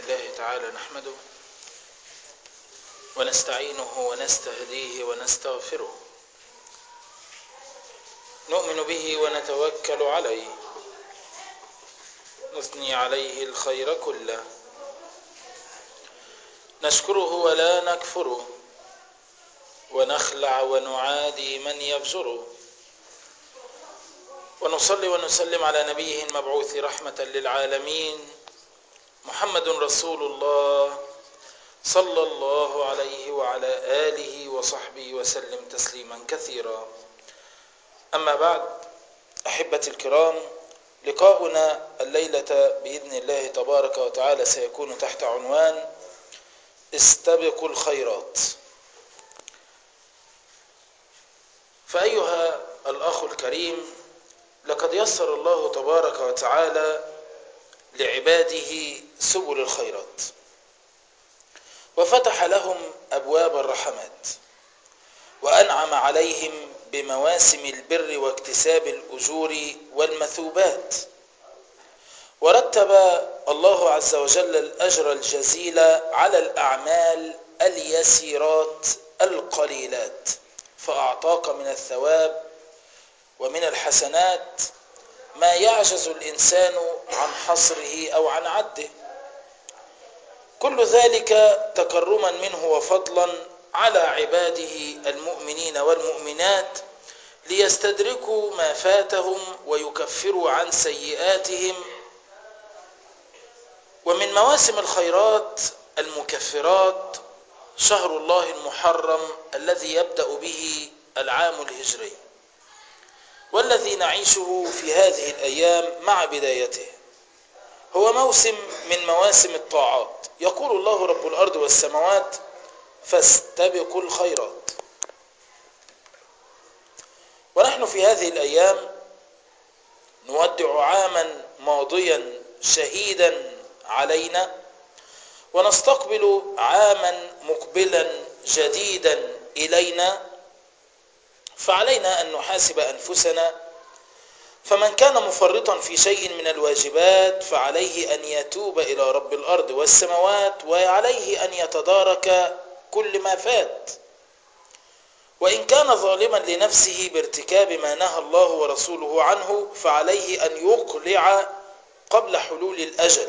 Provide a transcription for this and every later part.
لله تعالى نحمده ونستعينه ونستهديه ونستغفره، نؤمن به ونتوكل عليه، نثني عليه الخير كله، نشكره ولا نكفره، ونخلع ونعادي من يفجره، ونصلي ونسلم على نبيه المبعوث رحمة للعالمين محمد رسول الله صلى الله عليه وعلى آله وصحبه وسلم تسليما كثيرا. أما بعد، أحبتي الكرام، لقاؤنا الليلة بإذن الله تبارك وتعالى سيكون تحت عنوان استبقوا الخيرات. فأيها الأخ الكريم، لقد يسر الله تبارك وتعالى لعباده سبل الخيرات، وفتح لهم أبواب الرحمات، وأنعم عليهم بمواسم البر واكتساب الأجور والمثوبات، ورتب الله عز وجل الأجر الجزيل على الأعمال اليسيرات القليلات، فأعطاك من الثواب ومن الحسنات ما يعجز الإنسان عن حصره أو عن عده، كل ذلك تكرما منه وفضلا على عباده المؤمنين والمؤمنات ليستدركوا ما فاتهم ويكفروا عن سيئاتهم. ومن مواسم الخيرات المكفرات شهر الله المحرم الذي يبدأ به العام الهجري، والذي نعيشه في هذه الأيام مع بدايته. هو موسم من مواسم الطاعات، يقول الله رب الأرض والسماوات: فاستبقوا الخيرات. ونحن في هذه الأيام نودع عاما ماضيا شهيدا علينا، ونستقبل عاما مقبلا جديدا إلينا، فعلينا أن نحاسب أنفسنا، فمن كان مفرطا في شيء من الواجبات فعليه أن يتوب إلى رب الأرض والسماوات، وعليه أن يتدارك كل ما فات، وإن كان ظالما لنفسه بارتكاب ما نهى الله ورسوله عنه فعليه أن يقلع قبل حلول الأجل.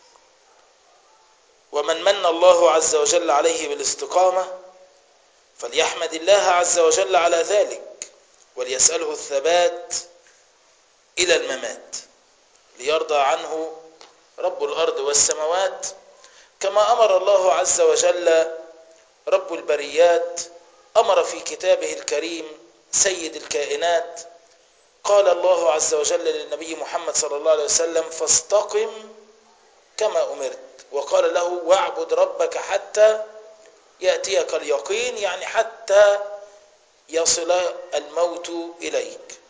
ومن من الله عز وجل عليه بالاستقامة فليحمد الله عز وجل على ذلك، وليسأله الثبات إلى الممات، ليرضى عنه رب الأرض والسماوات، كما أمر الله عز وجل رب البريات، أمر في كتابه الكريم سيد الكائنات. قال الله عز وجل للنبي محمد صلى الله عليه وسلم: فاستقم كما أمرت. وقال له: واعبد ربك حتى يأتيك اليقين، يعني حتى يصل الموت إليك.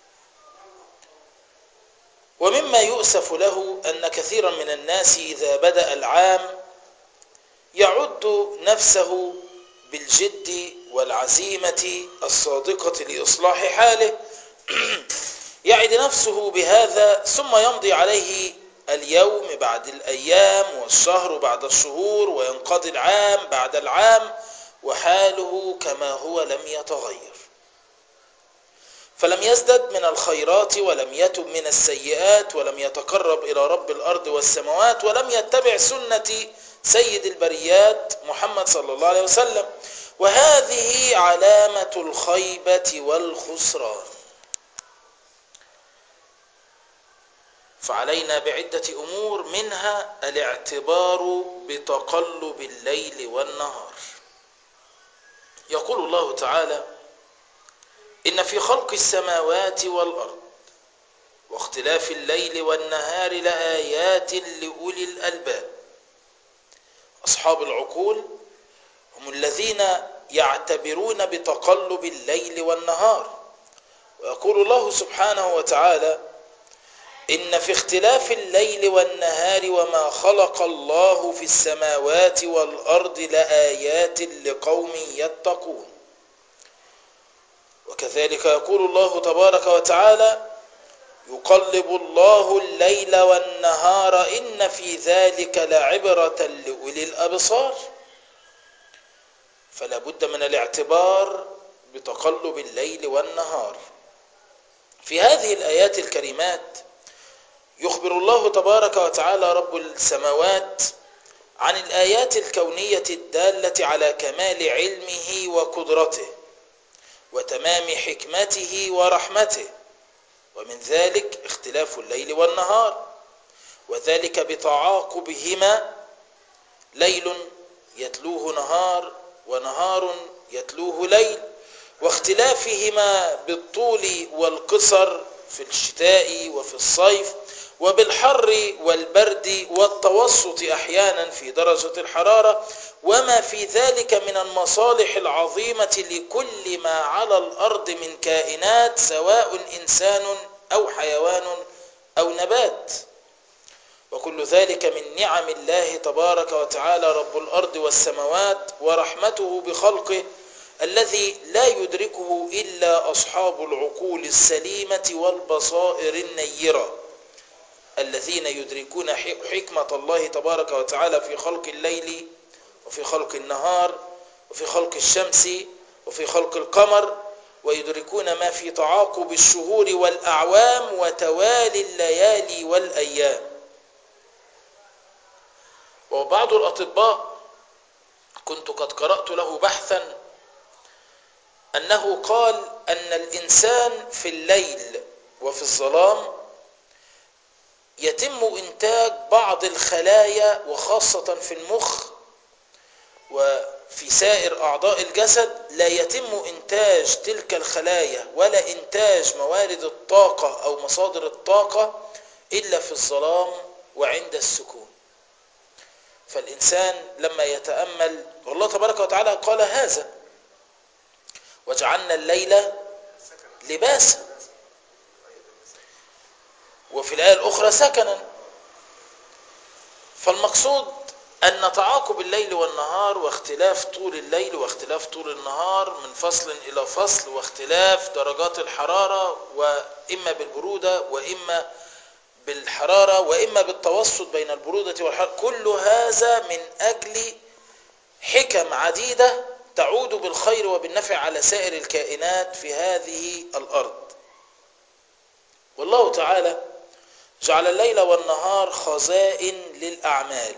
ومما يؤسف له أن كثيرا من الناس إذا بدأ العام يعد نفسه بالجد والعزيمة الصادقة لإصلاح حاله، يعد نفسه بهذا، ثم يمضي عليه اليوم بعد الأيام والشهر بعد الشهور، وينقضي العام بعد العام، وحاله كما هو لم يتغير، فلم يزدد من الخيرات ولم يتب من السيئات ولم يتقرب إلى رب الأرض والسماوات ولم يتبع سنة سيد البريات محمد صلى الله عليه وسلم، وهذه علامة الخيبة والخسران. فعلينا بعدة أمور، منها الاعتبار بتقلب الليل والنهار. يقول الله تعالى: إن في خلق السماوات والأرض واختلاف الليل والنهار لآيات لأولي الألباب. أصحاب العقول هم الذين يعتبرون بتقلب الليل والنهار. ويقول الله سبحانه وتعالى: إن في اختلاف الليل والنهار وما خلق الله في السماوات والأرض لآيات لقوم يتقون. وكذلك يقول الله تبارك وتعالى: يقلب الله الليل والنهار إن في ذلك لعبرة لأولي الأبصار. فلا بد من الاعتبار بتقلب الليل والنهار. في هذه الآيات الكريمات يخبر الله تبارك وتعالى رب السماوات عن الآيات الكونية الدالة على كمال علمه وقدرته وتمام حكمته ورحمته، ومن ذلك اختلاف الليل والنهار، وذلك بتعاقبهما، ليل يتلوه نهار ونهار يتلوه ليل، واختلافهما بالطول والقصر في الشتاء وفي الصيف، وبالحر والبرد والتوسط أحيانا في درجة الحرارة، وما في ذلك من المصالح العظيمة لكل ما على الأرض من كائنات، سواء إنسان أو حيوان أو نبات. وكل ذلك من نعم الله تبارك وتعالى رب الأرض والسماوات ورحمته بخلقه الذي لا يدركه إلا أصحاب العقول السليمة والبصائر النيرة، الذين يدركون حكمة الله تبارك وتعالى في خلق الليل وفي خلق النهار وفي خلق الشمس وفي خلق القمر، ويدركون ما في تعاقب الشهور والأعوام وتوالي الليالي والأيام. وبعض الأطباء كنت قد قرأت له بحثا أنه قال أن الإنسان في الليل وفي الظلام يتم إنتاج بعض الخلايا، وخاصة في المخ وفي سائر أعضاء الجسد لا يتم إنتاج تلك الخلايا ولا إنتاج موارد الطاقة أو مصادر الطاقة إلا في الظلام وعند السكون. فالإنسان لما يتأمل، والله تبارك وتعالى قال هذا وجعلنا الليل لباسا، وفي الآية الأخرى سكنا. فالمقصود أن تعاقب الليل والنهار واختلاف طول الليل واختلاف طول النهار من فصل إلى فصل، واختلاف درجات الحرارة، وإما بالبرودة وإما بالحرارة وإما بالتوسط بين البرودة والحرارة، كل هذا من أجل حكم عديدة تعود بالخير وبالنفع على سائر الكائنات في هذه الأرض. والله تعالى جعل الليل والنهار خزائن للأعمال.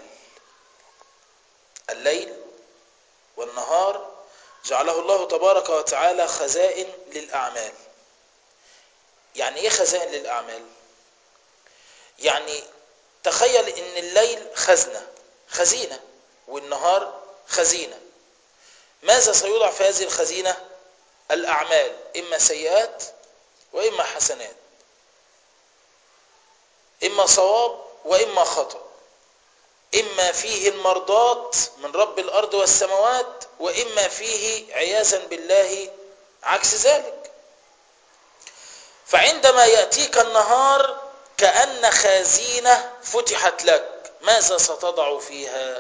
الليل والنهار جعله الله تبارك وتعالى خزائن للأعمال. يعني إيه خزائن للأعمال؟ يعني تخيل إن الليل خزينة والنهار خزينة. ماذا سيوضع في هذه الخزينة؟ الأعمال، إما سيئات وإما حسنات، إما صواب وإما خطأ، إما فيه المرضات من رب الأرض والسماوات وإما فيه عياذا بالله عكس ذلك. فعندما يأتيك النهار كأن خزينة فتحت لك، ماذا ستضع فيها؟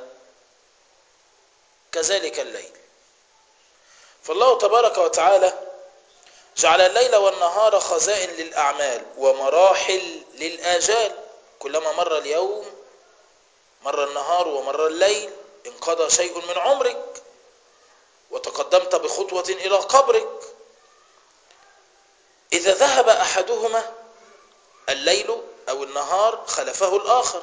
كذلك الليل. فالله تبارك وتعالى جعل الليل والنهار خزائن للأعمال ومراحل للآجال. كلما مر اليوم مر النهار ومر الليل، انقضى شيء من عمرك وتقدمت بخطوة إلى قبرك. إذا ذهب أحدهما الليل أو النهار خلفه الآخر،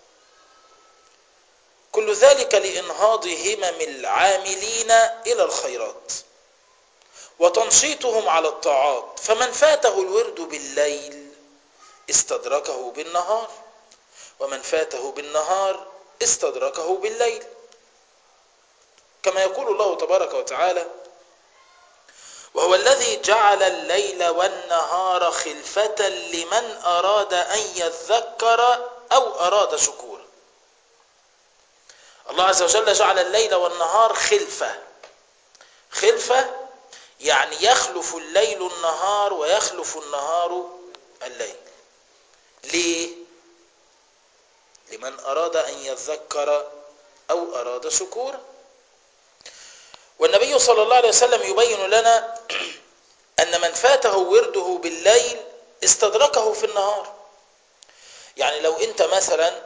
كل ذلك لإنهاض همم العاملين إلى الخيرات وتنشيطهم على الطاعات. فمن فاته الورد بالليل استدركه بالنهار، ومن فاته بالنهار استدركه بالليل، كما يقول الله تبارك وتعالى: وهو الذي جعل الليل والنهار خلفة لمن أراد أن يذكر أو أراد شكورا. الله عز وجل جعل الليل والنهار خلفة يعني يخلف الليل النهار ويخلف النهار الليل. ليه؟ لمن أراد أن يذكر أو أراد شكورا. والنبي صلى الله عليه وسلم يبين لنا أن من فاته ورده بالليل استدركه في النهار. يعني لو انت مثلا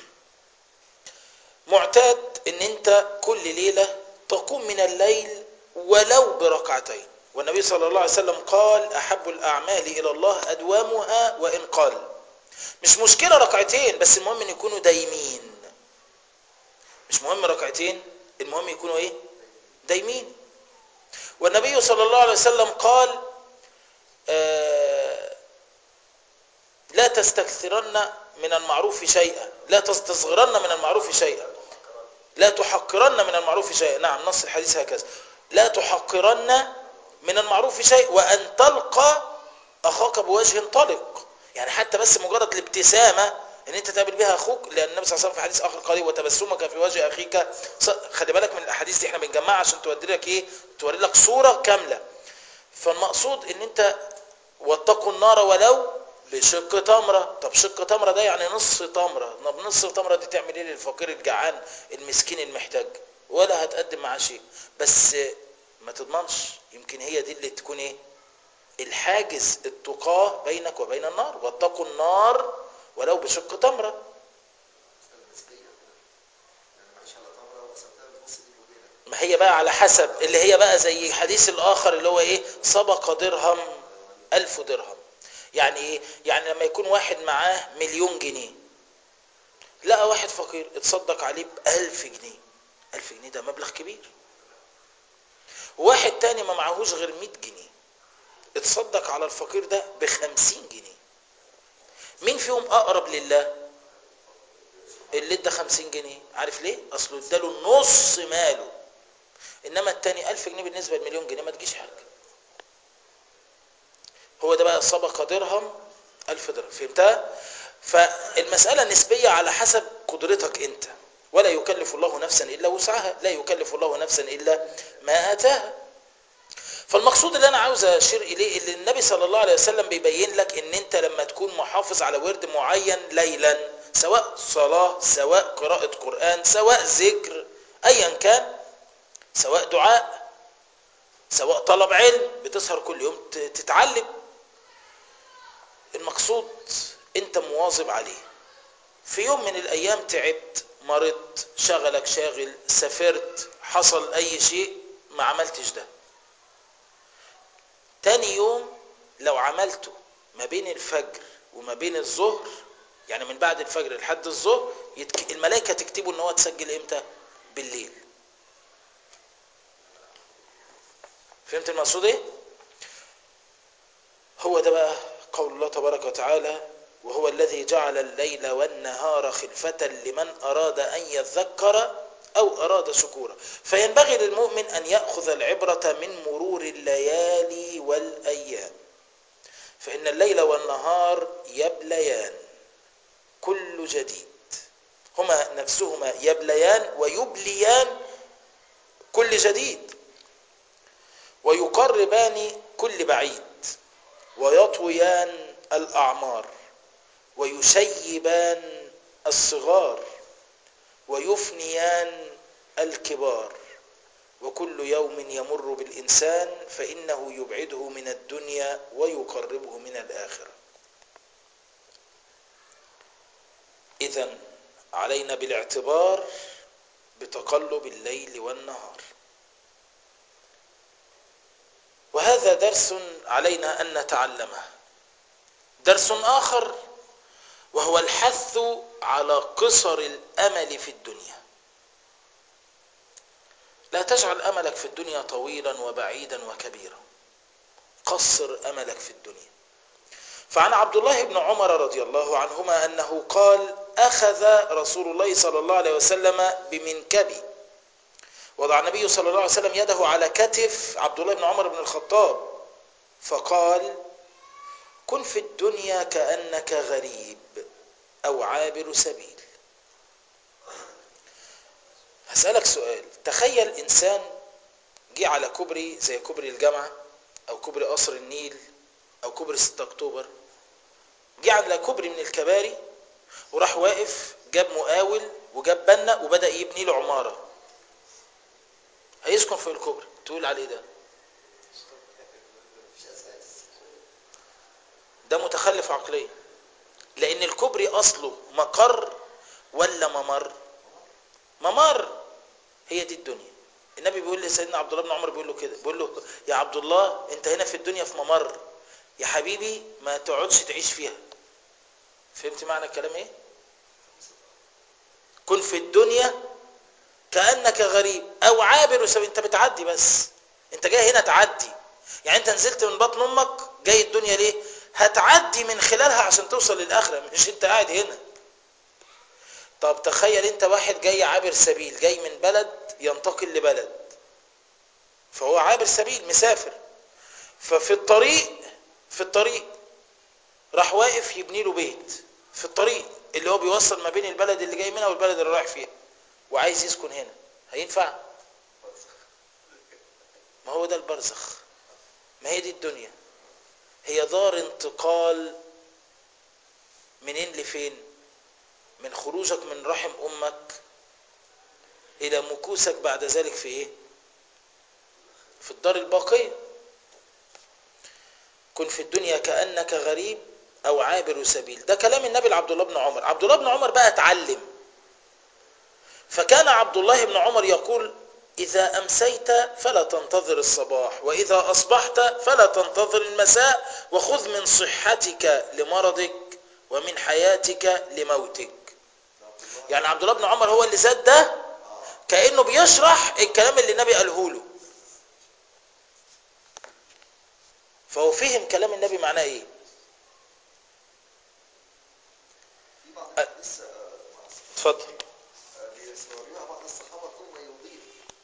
معتاد ان انت كل ليلة تقوم من الليل ولو بركعتين، والنبي صلى الله عليه وسلم قال احب الاعمال الى الله ادوامها وان قل. مش مشكلة ركعتين، بس المهم ان يكونوا دايمين. مش مهم ركعتين، المهم يكونوا ايه؟ دايمين. والنبي صلى الله عليه وسلم قال لا تستكثرن من المعروف شيئا، لا تستصغرن من المعروف شيئا، لا تحقرن من المعروف شيئا. نعم، نص الحديث هكذا: لا تحقرن من المعروف شيء وأن تلقى أخاك بوجه طلق. يعني حتى بس مجرد الابتسامة ان انت تقابل بها اخوك، لان النبي صلى الله عليه وسلم في حديث اخر قال وتبسمك في وجه اخيك. خلي بالك من الاحاديث دي، احنا بنجمعها عشان توري لك ايه؟ توري لك صورة كاملة. فالمقصود ان انت واتقوا النار ولو بشق تمرة. طب شق تمرة ده يعني نص تمرة. طب نص تمرة دي تعمل ايه للفقير الجعان المسكين المحتاج؟ ولا هتقدم معاه شيء. بس ما تضمنش، يمكن هي دي اللي تكون ايه؟ الحاجز التقاه بينك وبين النار. واتقوا النار ولو بشق تمرة. ما هي بقى على حسب، اللي هي بقى زي حديث الآخر اللي هو ايه؟ سبق درهم 1000 درهم. يعني ايه؟ يعني لما يكون واحد معاه 1,000,000 جنيه، لقى واحد فقير اتصدق عليه ب1000 جنيه. 1000 جنيه ده مبلغ كبير. واحد تاني ما معهوش غير 100 جنيه، اتصدق على الفقير ده ب50 جنيه. مين فيهم اقرب لله؟ اللي ادى 50 جنيه. عارف ليه؟ اصله اداله نص ماله. انما التاني 1000 جنيه بالنسبة ل1,000,000 جنيه ما تجيش حاجة. هو ده بقى سبق درهم 1000 درهم. فهمتها؟ فالمسألة نسبية على حسب قدرتك انت. ولا يكلف الله نفسا الا وسعها، لا يكلف الله نفسا الا ما اتاها. فالمقصود اللي انا عاوز اشير اليه، اللي النبي صلى الله عليه وسلم بيبين لك ان انت لما تكون محافظ على ورد معين ليلا، سواء صلاة، سواء قراءة قرآن، سواء ذكر، ايا كان، سواء دعاء، سواء طلب علم، بتسهر كل يوم تتعلم. المقصود انت مواظب عليه. في يوم من الايام تعبت، مرضت، شغلك شاغل، سافرت، حصل اي شيء، ما عملتش ده. تاني يوم لو عملته ما بين الفجر وما بين الظهر، يعني من بعد الفجر لحد الظهر، الملائكة تكتبوا ان هو تسجل امتى؟ بالليل. فهمت المقصود ايه؟ هو ده بقى قول الله تبارك وتعالى: وهو الذي جعل الليل والنهار خلفة لمن أراد أن يذكر أو أراد شكورا. فينبغي للمؤمن أن يأخذ العبرة من مرور الليالي والأيام، فإن الليل والنهار يبليان كل جديد. هما نفسهما يبليان ويبليان كل جديد، ويقربان كل بعيد، ويطويان الأعمار، ويشيبان الصغار، ويفنيان الكبار. وكل يوم يمر بالإنسان فإنه يبعده من الدنيا ويقربه من الآخرة. إذن علينا بالاعتبار بتقلب الليل والنهار. وهذا درس علينا أن نتعلمه. درس آخر وهو الحث على قصر الأمل في الدنيا. لا تجعل أملك في الدنيا طويلا وبعيدا وكبيرا، قصر أملك في الدنيا. فعن عبد الله بن عمر رضي الله عنهما أنه قال: أخذ رسول الله صلى الله عليه وسلم بمنكبي. وضع النبي صلى الله عليه وسلم يده على كتف عبد الله بن عمر بن الخطاب فقال: كن في الدنيا كأنك غريب أو عابر سبيل. هسألك سؤال: تخيل إنسان جه على كوبري زي كوبري الجامعة أو كوبري قصر النيل أو كوبري 6 أكتوبر، جه على كوبري من الكباري وراح واقف، جاب مقاول وجاب بنا وبدأ يبني له عمارة. هيسكن في الكوبري، تقول عليه ده ده متخلف عقليا، لان الكوبري اصله مقر ولا ممر؟ ممر. هي دي الدنيا. النبي بيقول لسيدنا عبد الله بن عمر، بيقول له كده، بيقول له يا عبد الله انت هنا في الدنيا في ممر يا حبيبي، ما تقعدش تعيش فيها. فهمت معنى الكلام ايه؟ كن في الدنيا كأنك غريب او عابر سبيل. انت بتعدي بس، انت جاي هنا تعدي. يعني انت نزلت من بطن امك جاي الدنيا ليه؟ هتعدي من خلالها عشان توصل للاخره، مش انت قاعد هنا. طب تخيل انت واحد جاي عابر سبيل، جاي من بلد ينتقل لبلد، فهو عابر سبيل مسافر، ففي الطريق راح واقف يبني له بيت في الطريق اللي هو بيوصل ما بين البلد اللي جاي منها والبلد اللي رايح فيها، وعايز يسكن هنا، هينفع؟ ما هو ده البرزخ. ما هي دي الدنيا، هي دار انتقال. منين لفين؟ من خروجك من رحم امك الى مكوسك بعد ذلك في ايه؟ في الدار الباقية. كن في الدنيا كأنك غريب او عابر سبيل. ده كلام النبي لعبد الله بن عمر. عبد الله بن عمر بقى اتعلم، فكان عبد الله بن عمر يقول إذا أمسيت فلا تنتظر الصباح، وإذا أصبحت فلا تنتظر المساء، وخذ من صحتك لمرضك ومن حياتك لموتك. يعني عبد الله بن عمر هو اللي زاد ده، كأنه بيشرح الكلام اللي النبي قاله له، فهو فهم كلام النبي معناه ايه. اتفضل. بيستوعبها بعض الصحابة ثم يضيف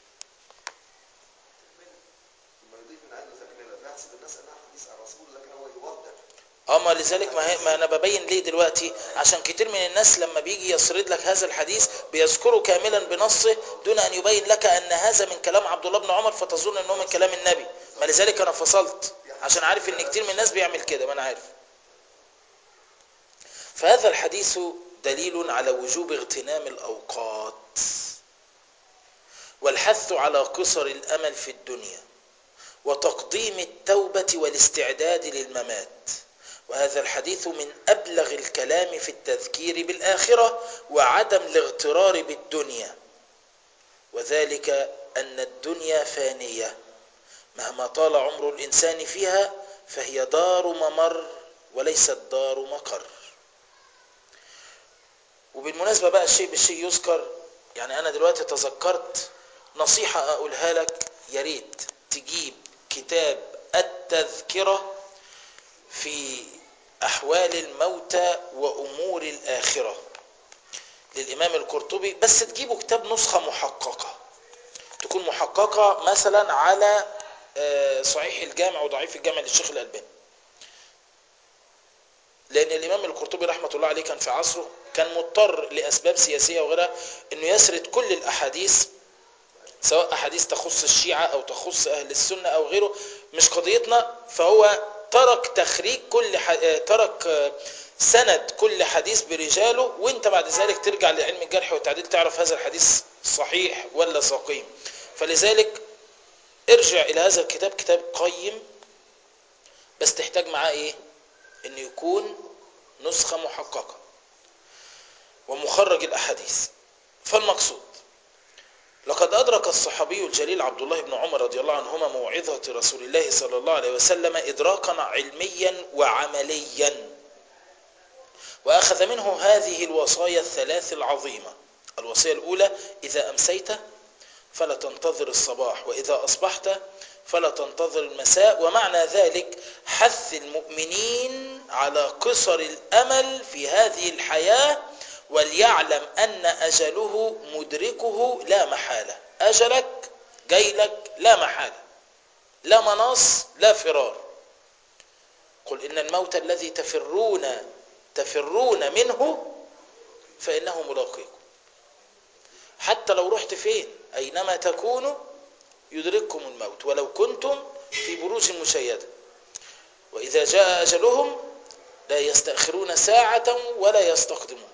من عنده تكملة، فيحسب الناس أنها حديث عن رسول، لكن هو يوضح. اما لذلك ما انا ببين ليه دلوقتي، عشان كتير من الناس لما بيجي يسرد لك هذا الحديث بيذكره كاملا بنصه دون ان يبين لك ان هذا من كلام عبد الله بن عمر، فتظن انه من كلام النبي. ما لذلك انا فصلت، عشان عارف ان كتير من الناس بيعمل كده، ما انا عارف. فهذا الحديث دليل على وجوب اغتنام الاوقات والحث على قصر الامل في الدنيا وتقديم التوبة والاستعداد للممات. وهذا الحديث من أبلغ الكلام في التذكير بالآخرة وعدم الاغترار بالدنيا، وذلك أن الدنيا فانية مهما طال عمر الإنسان فيها، فهي دار ممر وليست دار مقر. وبالمناسبة بقى الشيء بالشيء يذكر. يعني أنا دلوقتي تذكرت نصيحة أقولها لك، ياريت تجيب كتاب التذكرة في أحوال الموتى وأمور الآخرة للإمام القرطبي، بس تجيبه كتاب نسخة محققة، تكون محققة مثلا على صحيح الجامع وضعيف الجامع للشيخ الألباني، لأن الإمام القرطبي رحمة الله عليه كان في عصره كان مضطر لأسباب سياسية وغيرها أنه يسرد كل الأحاديث، سواء أحاديث تخص الشيعة أو تخص أهل السنة أو غيره، مش قضيتنا. فهو ترك تخريج ترك سند كل حديث برجاله، وانت بعد ذلك ترجع لعلم الجرح والتعديل تعرف هذا الحديث صحيح ولا سقيم. فلذلك ارجع إلى هذا الكتاب، كتاب قيم، بس تحتاج معاه ايه؟ انه يكون نسخة محققة ومخرج الأحاديث. فالمقصود لقد أدرك الصحابي الجليل عبد الله بن عمر رضي الله عنهما موعظة رسول الله صلى الله عليه وسلم إدراكا علميا وعمليا، وأخذ منه هذه الوصايا الثلاث العظيمة. الوصية الأولى: إذا أمسيت فلا تنتظر الصباح، وإذا أصبحت فلا تنتظر المساء. ومعنى ذلك حث المؤمنين على قصر الأمل في هذه الحياة، وليعلم أن أجله مدركه لا محالة. أجلك جايلك لا محالة، لا مناص لا فرار. قل إن الموت الذي تفرون منه فإنه ملاقيكم. حتى لو رحت فين، أينما تكونوا يدرككم الموت ولو كنتم في بروج مشيدة، وإذا جاء أجلهم لا يستأخرون ساعة ولا يستقدمون.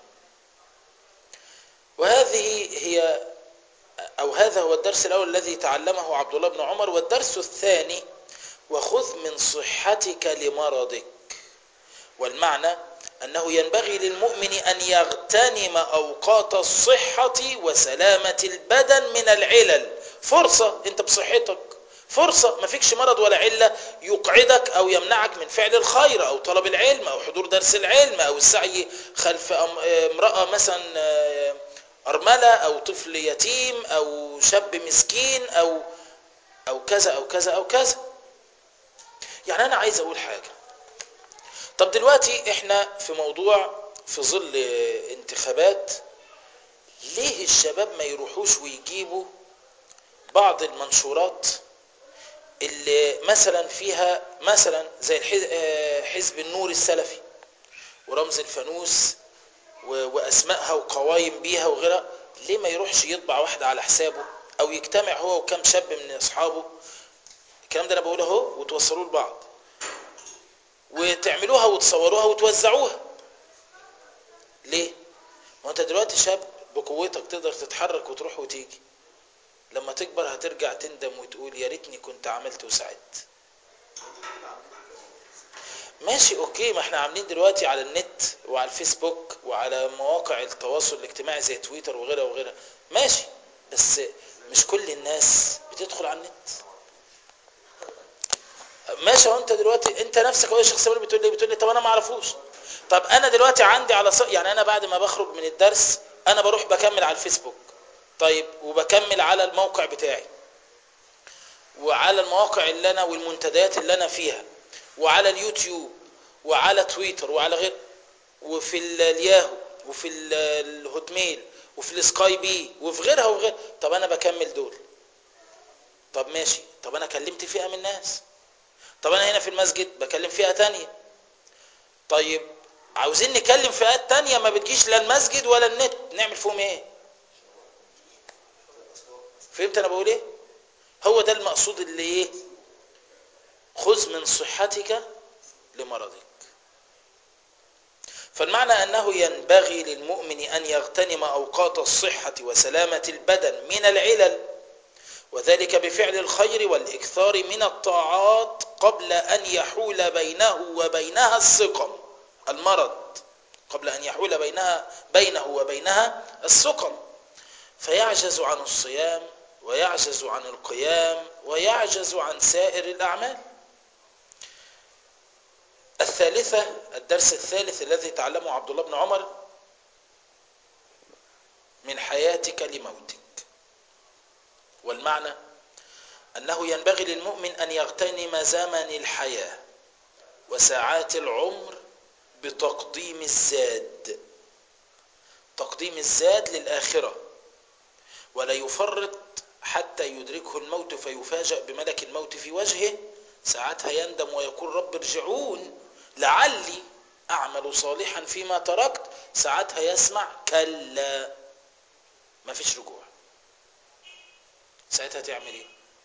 هذا هو الدرس الأول الذي تعلمه عبد الله بن عمر. والدرس الثاني: وخذ من صحتك لمرضك. والمعنى أنه ينبغي للمؤمن أن يغتنم أوقات الصحة وسلامة البدن من العلل. فرصة أنت بصحتك، فرصة ما فيكش مرض ولا علة يقعدك أو يمنعك من فعل الخير أو طلب العلم أو حضور درس العلم أو السعي خلف امرأة مثلا أرملة أو طفل يتيم أو شاب مسكين أو كذا أو كذا أو كذا. يعني أنا عايز أقول حاجة. طب دلوقتي احنا في موضوع في ظل انتخابات، ليه الشباب ما يروحوش ويجيبوا بعض المنشورات اللي مثلا فيها مثلا زي حزب النور السلفي ورمز الفانوس واسمائها وقوايم بيها وغيرها، ليه ما يروحش يطبع واحدة على حسابه او يجتمع هو وكم شاب من اصحابه، الكلام ده انا بقوله اهو، وتوصلوه لبعض وتعملوها وتصوروها وتوزعوها. ليه؟ ما انت دلوقتي شاب بقوتك تقدر تتحرك وتروح وتيجي، لما تكبر هترجع تندم وتقول يا ريتني كنت عملت وساعدت. ماشي اوكي، ما احنا عاملين دلوقتي على النت وعلى الفيسبوك وعلى مواقع التواصل الاجتماعي زي تويتر وغيرها وغيرها، ماشي، بس مش كل الناس بتدخل على النت. ماشي، انت دلوقتي انت نفسك هو الشخص اللي بتقول لي طب انا ما اعرفوش. طب انا دلوقتي عندي على يعني انا بعد ما بخرج من الدرس انا بروح بكمل على الفيسبوك، طيب، وبكمل على الموقع بتاعي وعلى المواقع اللي انا والمنتديات اللي انا فيها وعلى اليوتيوب وعلى تويتر وعلى غير، وفي الياهو وفي الهوت ميل وفي السكاي بي وفي غيرها وغير. طب انا بكمل دول، طب ماشي، طب انا كلمت فئة من الناس، طب انا هنا في المسجد بكلم فئة تانية، طيب عاوزين نكلم فئات تانية ما بتجيش لا المسجد ولا النت، نعمل فيهم ايه؟ فهمت انا بقول ايه؟ هو ده المقصود اللي ايه؟ خذ من صحتك لمرضك. فالمعنى أنه ينبغي للمؤمن أن يغتنم أوقات الصحة وسلامة البدن من العلل، وذلك بفعل الخير والإكثار من الطاعات قبل أن يحول بينه وبينها السقم، المرض، قبل أن يحول بينه وبينها السقم، فيعجز عن الصيام ويعجز عن القيام ويعجز عن سائر الأعمال. الثالثة، الدرس الثالث الذي تعلمه عبد الله بن عمر: من حياتك لموتك. والمعنى أنه ينبغي للمؤمن أن يغتنم زمن الحياة وساعات العمر بتقديم الزاد، تقديم الزاد للآخرة، ولا يفرط حتى يدركه الموت فيفاجأ بملك الموت في وجهه، ساعتها يندم ويقول رب ارجعون لعلي أعمل صالحا فيما تركت، ساعتها يسمع كلا، ما فيش رجوع، ساعتها تعمل ايه؟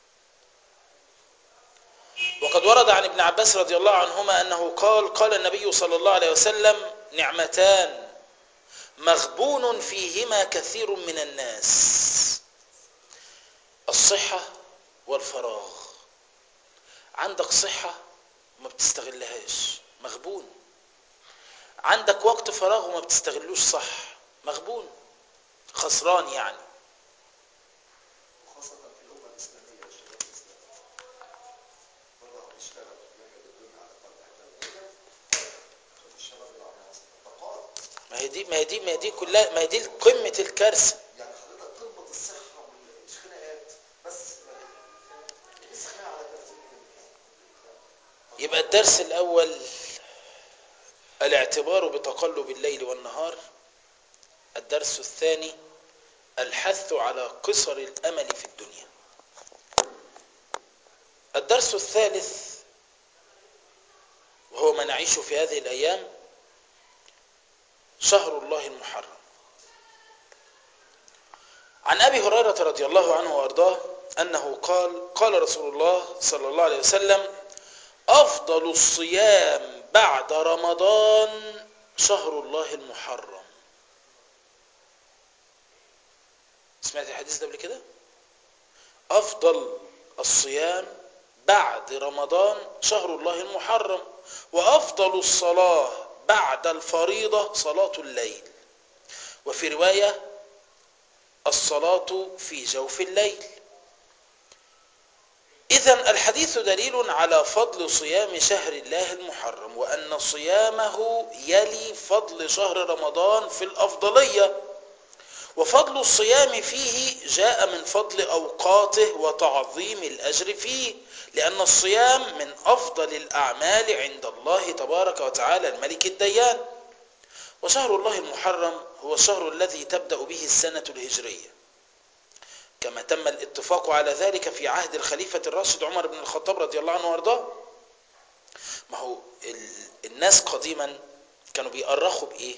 وقد ورد عن ابن عباس رضي الله عنهما أنه قال النبي صلى الله عليه وسلم: نعمتان مغبون فيهما كثير من الناس، الصحة والفراغ. عندك صحة وما بتستغلهاش، مغبون. عندك وقت فراغ وما بتستغلوش صح، مغبون، خسران يعني. وخاصة في الأمة الإسلامية والشباب الإسلامي برضه بيشتغل بيعمل الدنيا على قدر احتياجه. شوف الشباب اللي على مصر طاقات. ما هي دي كلها، ما هي دي قمة الكارثة. يعني حضرتك قمة الصحة والخناقات، بس لسه خناقة على 30 جنيه. يبقى الدرس الأول الاعتبار بتقلب الليل والنهار. الدرس الثاني الحث على قصر الأمل في الدنيا. الدرس الثالث وهو ما نعيشه في هذه الأيام: شهر الله المحرم. عن أبي هريرة رضي الله عنه وأرضاه أنه قال رسول الله صلى الله عليه وسلم: أفضل الصيام بعد رمضان شهر الله المحرم. سمعت الحديث ده قبل كده؟ أفضل الصيام بعد رمضان شهر الله المحرم، وأفضل الصلاة بعد الفريضة صلاة الليل، وفي رواية الصلاة في جوف الليل. إذن الحديث دليل على فضل صيام شهر الله المحرم، وأن صيامه يلي فضل شهر رمضان في الأفضلية، وفضل الصيام فيه جاء من فضل أوقاته وتعظيم الأجر فيه، لأن الصيام من أفضل الأعمال عند الله تبارك وتعالى الملك الديان. وشهر الله المحرم هو الشهر الذي تبدأ به السنة الهجرية، كما تم الاتفاق على ذلك في عهد الخليفة الراشد عمر بن الخطاب رضي الله عنه وارضاه. ما هو الناس قديما كانوا بيؤرخوا بإيه؟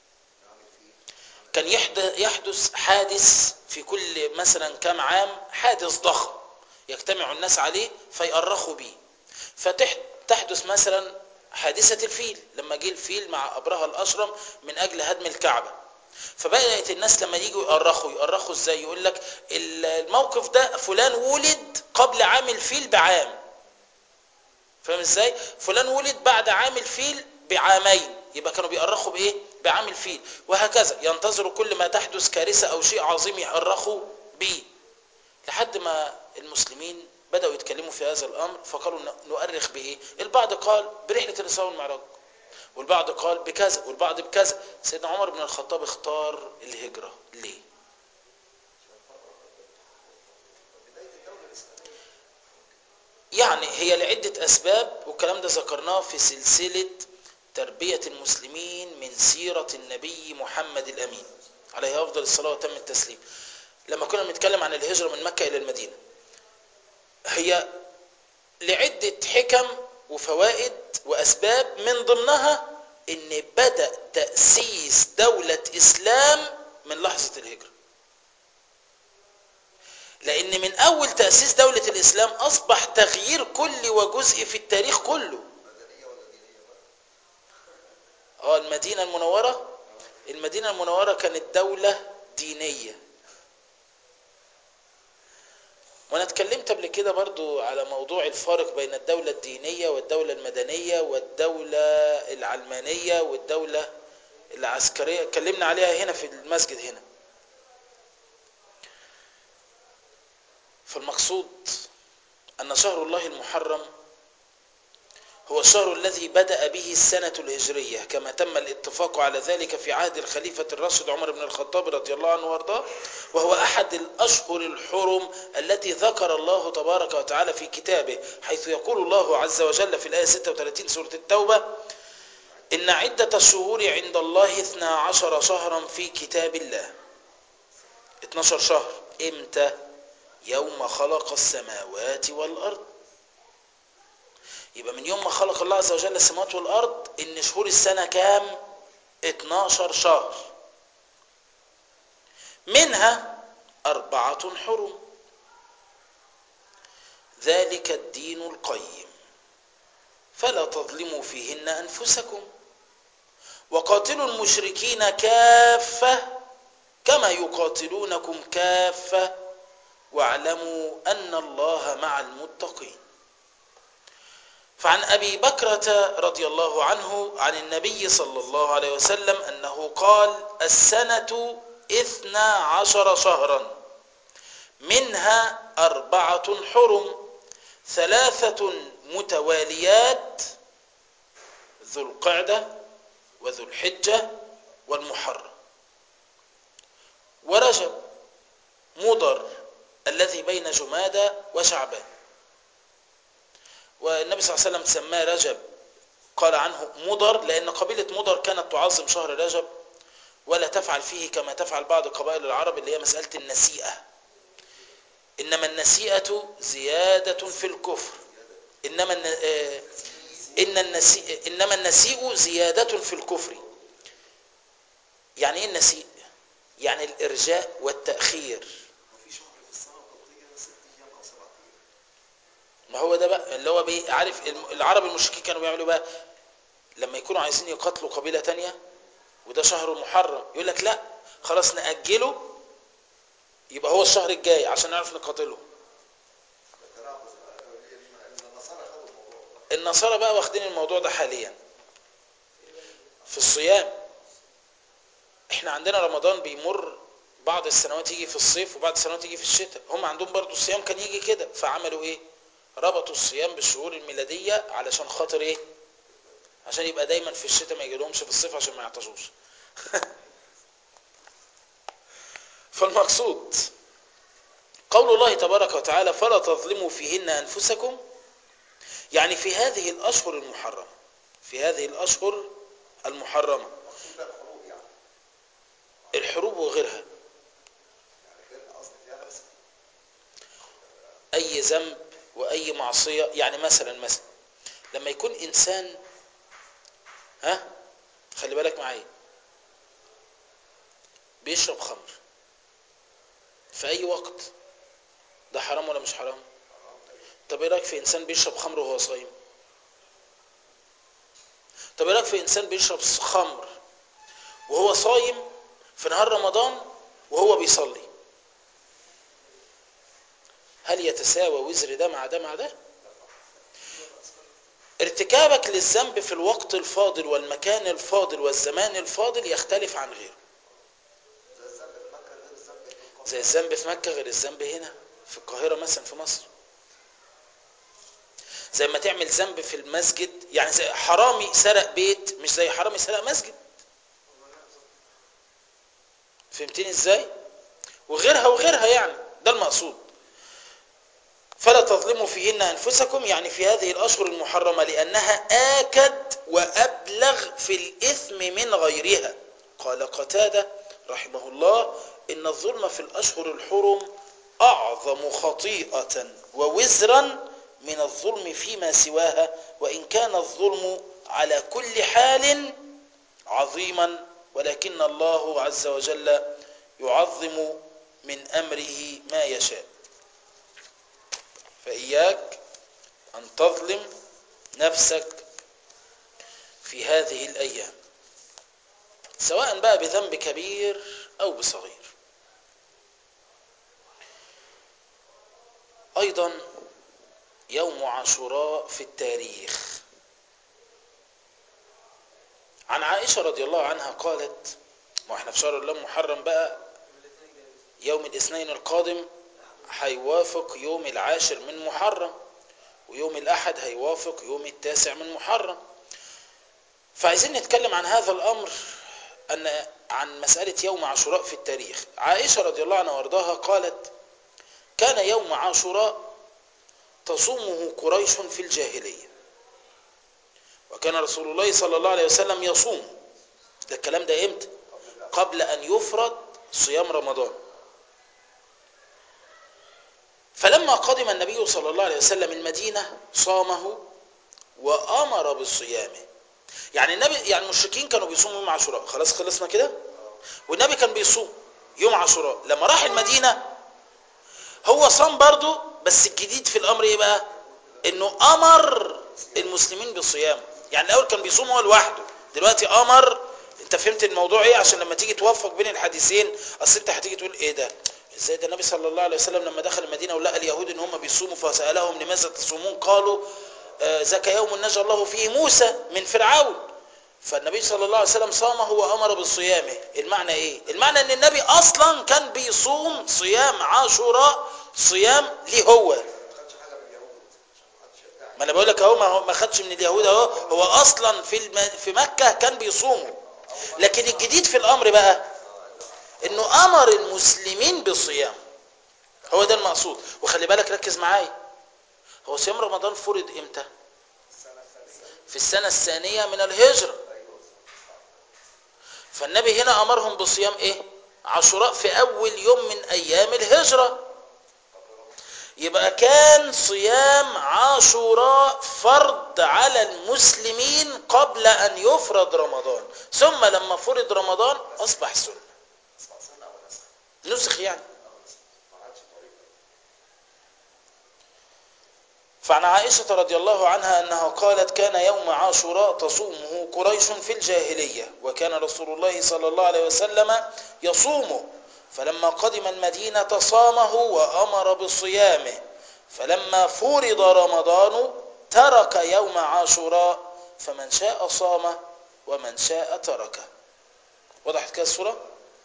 كان يحدث حادث في كل مثلا كام عام، حادث ضخم يجتمع الناس عليه فيؤرخوا به. فتحدث مثلا حادثة الفيل، لما جه الفيل مع أبرهة الأشرم من أجل هدم الكعبة. فبدأت الناس لما يجوا يؤرخوا ازاي؟ يقول لك الموقف ده فلان ولد قبل عام الفيل بعام، فاهم ازاي؟ فلان ولد بعد عام الفيل بعامين، يبقى كانوا بيؤرخوا بايه؟ بعام الفيل، وهكذا ينتظروا كل ما تحدث كارثة او شيء عظيم يؤرخوا به، لحد ما المسلمين بدأوا يتكلموا في هذا الامر فقالوا نؤرخ بايه؟ البعض قال برحلة الإسراء والمعراج، والبعض قال بكذا، والبعض بكذا. سيدنا عمر بن الخطاب اختار الهجرة. ليه؟ يعني هي لعدة أسباب، والكلام ده ذكرناه في سلسلة تربية المسلمين من سيرة النبي محمد الأمين عليه أفضل الصلاة وتم التسليم، لما كنا بنتكلم عن الهجرة من مكة إلى المدينة. هي لعدة حكم وفوائد وأسباب، من ضمنها إن بدأ تأسيس دولة إسلام من لحظة الهجرة، لأن من أول تأسيس دولة الإسلام أصبح تغيير كل وجزء في التاريخ كله. المدينة المنورة كانت دولة دينية، وانا اتكلمت قبل كده برضو على موضوع الفارق بين الدولة الدينية والدولة المدنية والدولة العلمانية والدولة العسكرية، اتكلمنا عليها هنا في المسجد هنا. فالمقصود أن شهر الله المحرم هو الشهر الذي بدأ به السنة الهجرية، كما تم الاتفاق على ذلك في عهد الخليفة الراشد عمر بن الخطاب رضي الله عنه وارضاه، وهو أحد الأشهر الحرم التي ذكر الله تبارك وتعالى في كتابه، حيث يقول الله عز وجل في الآية 36 سورة التوبة: إن عدة الشهور عند الله 12 شهرا في كتاب الله. 12 شهر إمتى؟ يوم خلق السماوات والأرض. يبقى من يوم ما خلق الله عز وجل السماوات والأرض إن شهور السنة كام؟ 12 شهر، منها 4 حرم، ذلك الدين القيم فلا تظلموا فيهن أنفسكم وقاتلوا المشركين كافة كما يقاتلونكم كافة واعلموا أن الله مع المتقين. فعن أبي بكرة رضي الله عنه عن النبي صلى الله عليه وسلم أنه قال: السنة 12 شهرا، منها 4 حرم، 3 متواليات، ذو القعدة وذو الحجة والمحرم ورجب، مضر الذي بين جمادى وشعبان. والنبي صلى الله عليه وسلم سماه رجب، قال عنه مضر لأن قبيلة مضر كانت تعظم شهر رجب ولا تفعل فيه كما تفعل بعض قبائل العرب، اللي هي مسألة النسيئة. إنما النسيئة زيادة في الكفر، إنما النسيء زيادة في الكفر. يعني إيه النسيء؟ يعني الإرجاء والتأخير. ما هو ده بقى اللي هو عارف العرب المشركين كانوا بيعملوا بقى لما يكونوا عايزين يقاتلوا قبيلة تانية وده شهر محرم، يقول لك لا خلاص نأجله يبقى هو الشهر الجاي عشان نعرف نقاتله. النصارى بقى واخدين الموضوع ده حاليا. في الصيام. احنا عندنا رمضان بيمر بعض السنوات يجي في الصيف وبعض السنوات يجي في الشتاء، هم عندهم برضو الصيام كان يجي كده، فعملوا ايه؟ ربطوا الصيام بالشهور الميلادية علشان خاطر ايه؟ عشان يبقى دايما في الشتاء ما يجيلهمش في الصيف عشان ما يعطشوش. فالمقصود قول الله تبارك وتعالى فلا تظلموا فيهن أنفسكم، يعني في هذه الأشهر المحرمة، في هذه الأشهر المحرمة، مقصود بقى الحروب يعني. الحروب وغيرها، يعني غير قصدي فيها بس. أي ذنب وأي معصية. يعني مثلا لما يكون إنسان خلي بالك معايا بيشرب خمر في أي وقت، ده حرام ولا مش حرام؟ طب ايه رايك في إنسان بيشرب خمر وهو صايم؟ طب ايه رايك في إنسان بيشرب خمر وهو صايم في نهار رمضان وهو بيصلي؟ هل يتساوى وزر ده مع ده مع ده؟ ارتكابك للذنب في الوقت الفاضل والمكان الفاضل والزمان الفاضل يختلف عن غيره. زي الذنب في مكة غير الذنب هنا في القاهرة مثلا في مصر. زي ما تعمل ذنب في المسجد، يعني زي حرامي سرق بيت مش زي حرامي سرق مسجد. فهمتني ازاي؟ وغيرها وغيرها، يعني ده المقصود. فلا تظلموا فيهن أنفسكم، يعني في هذه الأشهر المحرمة، لأنها آكد وأبلغ في الإثم من غيرها. قال قتادة رحمه الله إن الظلم في الأشهر الحرم أعظم خطيئة ووزرا من الظلم فيما سواها، وإن كان الظلم على كل حال عظيما، ولكن الله عز وجل يعظم من أمره ما يشاء. فإياك أن تظلم نفسك في هذه الأيام، سواء بقى بذنب كبير أو بصغير. أيضا يوم عاشوراء في التاريخ، عن عائشة رضي الله عنها قالت، ما احنا في شهر الله محرم بقى، يوم الاثنين القادم هيوافق يوم العاشر من محرم، ويوم الأحد هيوافق يوم التاسع من محرم. فعايزين نتكلم عن هذا الأمر، عن مسألة يوم عاشوراء في التاريخ. عائشة رضي الله عنها وارضاها قالت كان يوم عاشوراء تصومه قريش في الجاهلية، وكان رسول الله صلى الله عليه وسلم يصوم. ده الكلام ده امتى؟ قبل أن يفرض صيام رمضان. فلما قدم النبي صلى الله عليه وسلم المدينة صامه وأمر بصيامه. يعني النبي، يعني المشركين كانوا بيصوموا يوم عاشوراء، خلاص خلصنا كده، والنبي كان بيصوم يوم عاشوراء. لما راح المدينة هو صام برضو، بس الجديد في الأمر ايه بقى؟ انه أمر المسلمين بالصيام. يعني الأول كان بيصوم هو لوحده، دلوقتي أمر. انت فهمت الموضوع ايه؟ عشان لما تيجي توفق بين الحديثين، اصل انت هتيجي تقول ايه ده، ازاي ده النبي صلى الله عليه وسلم لما دخل المدينة ولقى اليهود ان هم بيصوموا فسألهم لماذا تصومون؟ قالوا ذاك يوم نجى الله فيه موسى من فرعون. فالنبي صلى الله عليه وسلم صامه وأمر بصيامه. المعنى ايه؟ المعنى ان النبي اصلا كان بيصوم صيام عاشوراء صيام ليه هو. ما انا بقول لك اهو، ما خدش من اليهود اهو، هو اصلا في مكة كان بيصوموا. لكن الجديد في الامر بقى انه امر المسلمين بالصيام، هو ده المقصود. وخلي بالك ركز معايا، هو صيام رمضان فرض امتى؟ في السنة الثانية من الهجرة. فالنبي هنا امرهم بصيام ايه؟ عاشوراء في اول يوم من ايام الهجرة. يبقى كان صيام عاشوراء فرض على المسلمين قبل ان يفرض رمضان، ثم لما فرض رمضان اصبح سنة، نسخ يعني. فعن عائشة رضي الله عنها أنها قالت كان يوم عاشوراء تصومه قريش في الجاهلية، وكان رسول الله صلى الله عليه وسلم يصومه، فلما قدم المدينة صامه وأمر بصيامه، فلما فرض رمضان ترك يوم عاشوراء، فمن شاء صامه ومن شاء تركه. وضحت كده الصورة؟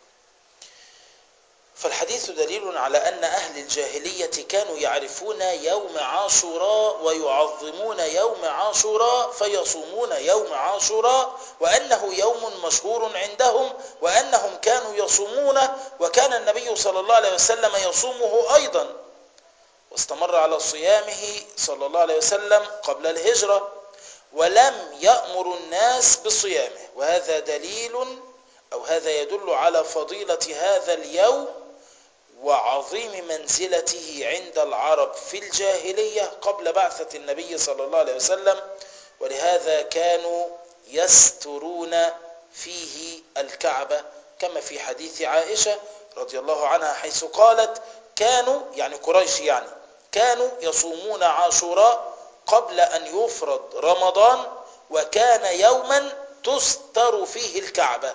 فالحديث دليل على أن أهل الجاهلية كانوا يعرفون يوم عاشوراء ويعظمون يوم عاشوراء فيصومون يوم عاشوراء، وأنه يوم مشهور عندهم، وأنهم كانوا يصومونه، وكان النبي صلى الله عليه وسلم يصومه أيضا، واستمر على صيامه صلى الله عليه وسلم قبل الهجرة، ولم يأمر الناس بصيامه. وهذا دليل أو هذا يدل على فضيلة هذا اليوم وعظيم منزلته عند العرب في الجاهلية قبل بعثة النبي صلى الله عليه وسلم، ولهذا كانوا يسترون فيه الكعبة، كما في حديث عائشة رضي الله عنها حيث قالت كانوا، يعني قريش، يعني كانوا يصومون عاشوراء قبل أن يفرض رمضان، وكان يوما تستر فيه الكعبة.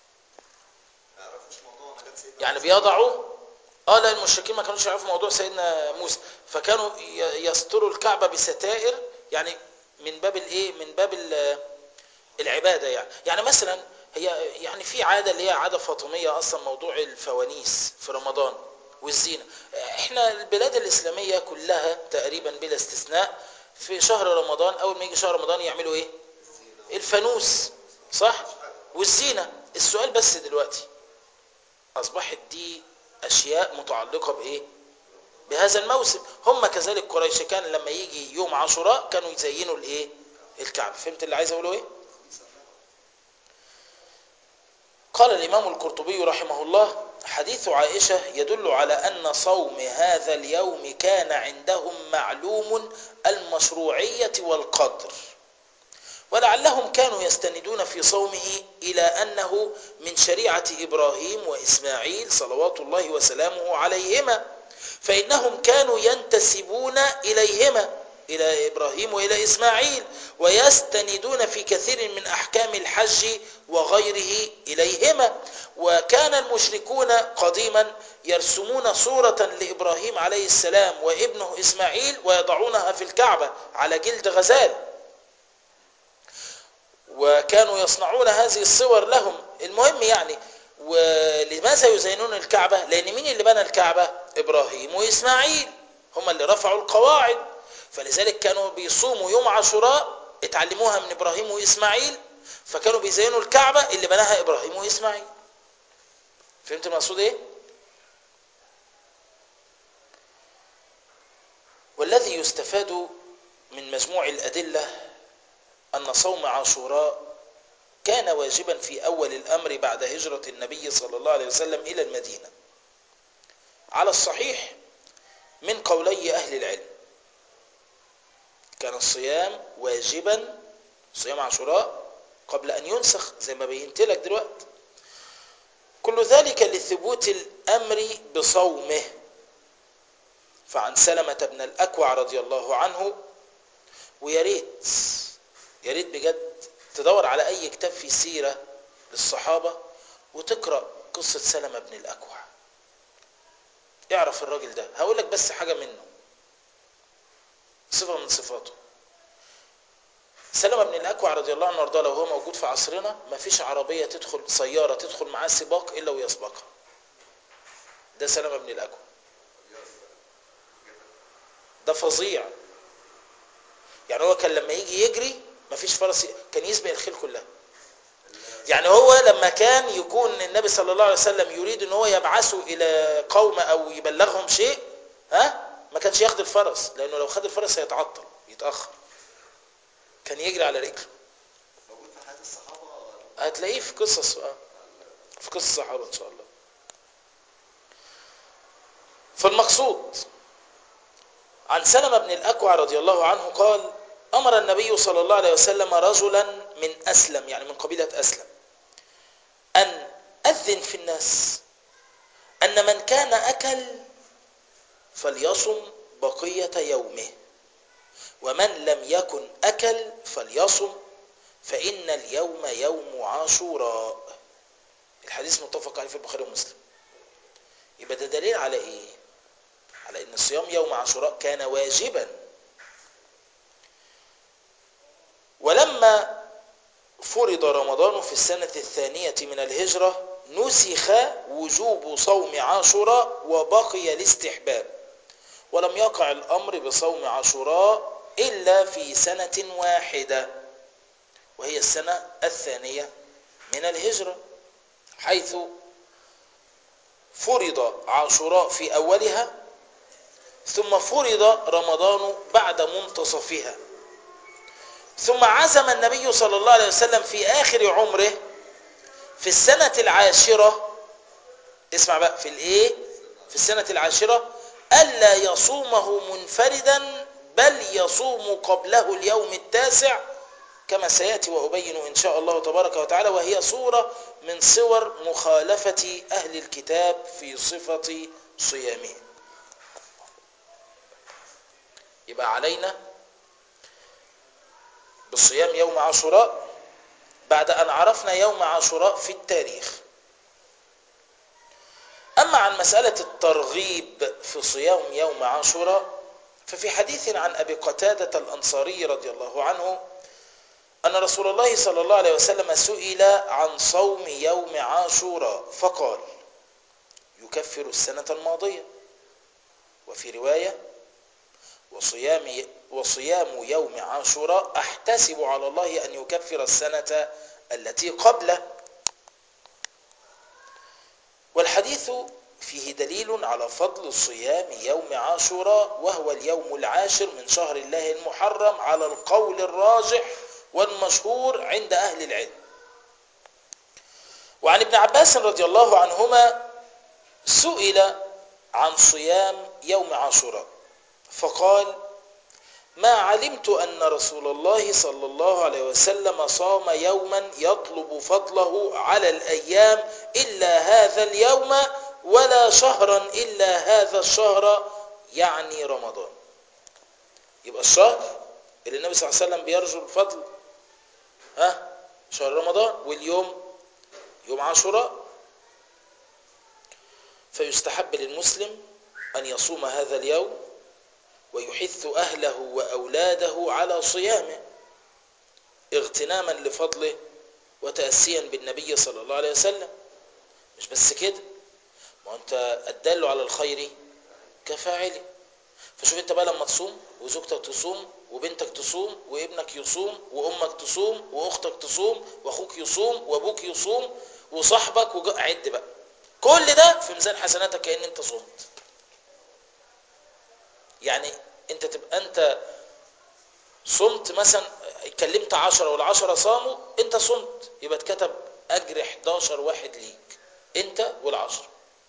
يعني بيضعوا لا، المشركين ما كانوش يعرفوا موضوع سيدنا موسى، فكانوا يستروا الكعبة بستائر، يعني من باب الايه، من باب العبادة. يعني مثلا هي يعني في عادة اللي هي عادة فاطمية اصلا، موضوع الفوانيس في رمضان والزينة. احنا البلاد الاسلامية كلها تقريبا بلا استثناء في شهر رمضان اول ما يجي شهر رمضان يعملوا ايه؟ الفانوس، صح؟ والزينة. السؤال بس دلوقتي اصبحت دي اشياء متعلقة بايه؟ بهذا الموسم. هم كذلك قريش كان لما يجي يوم عاشوراء كانوا يزينوا الايه؟ الكعبة. فهمت اللي عايز اقوله ايه؟ قال الامام القرطبي رحمه الله: حديث عائشة يدل على ان صوم هذا اليوم كان عندهم معلوم المشروعية والقدر، ولعلهم كانوا يستندون في صومه إلى أنه من شريعة إبراهيم وإسماعيل صلوات الله وسلامه عليهما، فإنهم كانوا ينتسبون إليهما، إلى إبراهيم وإلى إسماعيل، ويستندون في كثير من أحكام الحج وغيره إليهما. وكان المشركون قديما يرسمون صورة لإبراهيم عليه السلام وابنه إسماعيل ويضعونها في الكعبة على جلد غزال، وكانوا يصنعون هذه الصور لهم. المهم يعني، ولماذا يزينون الكعبة؟ لأن مين اللي بنى الكعبة؟ إبراهيم وإسماعيل، هم اللي رفعوا القواعد، فلذلك كانوا بيصوموا يوم عاشوراء اتعلموها من إبراهيم وإسماعيل، فكانوا بيزينوا الكعبة اللي بناها إبراهيم وإسماعيل. فهمت المقصود ايه؟ والذي يستفاد من مجموع الأدلة أن صوم عاشوراء كان واجبا في أول الأمر بعد هجرة النبي صلى الله عليه وسلم إلى المدينة، على الصحيح من قولي أهل العلم. كان الصيام واجبا، صيام عاشوراء، قبل أن ينسخ زي ما بينت لك دلوقتي. كل ذلك لثبوت الأمر بصومه. فعن سلمة بن الأكوع رضي الله عنه، ويا ريت بجد تدور على أي كتاب في سيرة للصحابة وتقرأ قصة سلمة بن الأكوع، اعرف الراجل ده. هقول لك بس حاجة منه، صفة من صفاته. سلمة بن الأكوع رضي الله عنه وارضاه لو هو موجود في عصرنا ما فيش عربية تدخل، سيارة تدخل معاه سباق إلا ويسبقها. ده سلمة بن الأكوع، ده فظيع. يعني هو كان لما يجي يجري ما فيش فرس كان يسبق الخيل كلها. يعني هو لما كان يكون النبي صلى الله عليه وسلم يريد ان هو يبعثه الى قوم او يبلغهم شيء، ما كانش ياخد الفرس، لانه لو خد الفرس هيتعطل يتأخر، كان يجري على رجله. موجود في حياة الصحابة؟ هتلاقيه في قصص في قصص الصحابة ان شاء الله. فالمقصود عن سلمة بن الأكوع رضي الله عنه قال: أمر النبي صلى الله عليه وسلم رجلا من أسلم، يعني من قبيلة أسلم، أن أذن في الناس أن من كان أكل فليصم بقية يومه، ومن لم يكن أكل فليصم، فإن اليوم يوم عاشوراء. الحديث متفق عليه في البخاري ومسلم. يبقى ده دليل على إيه؟ على أن صيام يوم عاشوراء كان واجبا. ولما فرض رمضان في السنة الثانية من الهجرة نسخ وجوب صوم عاشوراء وبقي الاستحباب، ولم يقع الأمر بصوم عاشوراء إلا في سنة واحدة، وهي السنة الثانية من الهجرة، حيث فرض عاشوراء في أولها، ثم فرض رمضان بعد منتصفها، ثم عزم النبي صلى الله عليه وسلم في آخر عمره في السنة العاشرة، اسمع بقى في السنة العاشرة ألا يصومه منفردا، بل يصوم قبله اليوم التاسع، كما سيأتي وأبين إن شاء الله تبارك وتعالى، وهي صورة من صور مخالفة أهل الكتاب في صفة صيامه. يبقى علينا بالصيام يوم عاشوراء بعد أن عرفنا يوم عاشوراء في التاريخ. أما عن مسألة الترغيب في صيام يوم عاشوراء، ففي حديث عن أبي قتادة الأنصاري رضي الله عنه أن رسول الله صلى الله عليه وسلم سئل عن صوم يوم عاشوراء فقال: يكفر السنة الماضية، وفي رواية: وصيام يوم عاشوراء أحتسب على الله أن يكفر السنة التي قبله. والحديث فيه دليل على فضل صيام يوم عاشوراء، وهو اليوم العاشر من شهر الله المحرم على القول الراجح والمشهور عند أهل العلم. وعن ابن عباس رضي الله عنهما سئل عن صيام يوم عاشوراء فقال: ما علمت أن رسول الله صلى الله عليه وسلم صام يوما يطلب فضله على الأيام إلا هذا اليوم، ولا شهرا إلا هذا الشهر، يعني رمضان. يبقى الشهر اللي النبي صلى الله عليه وسلم بيرجو الفضل شهر رمضان، واليوم يوم عاشوراء. فيستحب للمسلم أن يصوم هذا اليوم ويحث أهله وأولاده على صيامه اغتناما لفضله وتأسيا بالنبي صلى الله عليه وسلم. مش بس كده، ما أنت الدال على الخير كفاعله. فشوف انت بقى لما تصوم وزوجتك تصوم وبنتك تصوم وابنك يصوم وامك تصوم واختك تصوم واخوك يصوم وابوك يصوم وصاحبك عد بقى كل ده في ميزان حسناتك كأن انت صمت. يعني انت تبقى انت صمت مثلا، اتكلمت 10 والعشرة صاموا، انت صمت، يبقى اتكتب اجر 11 واحد ليك انت والعشرة.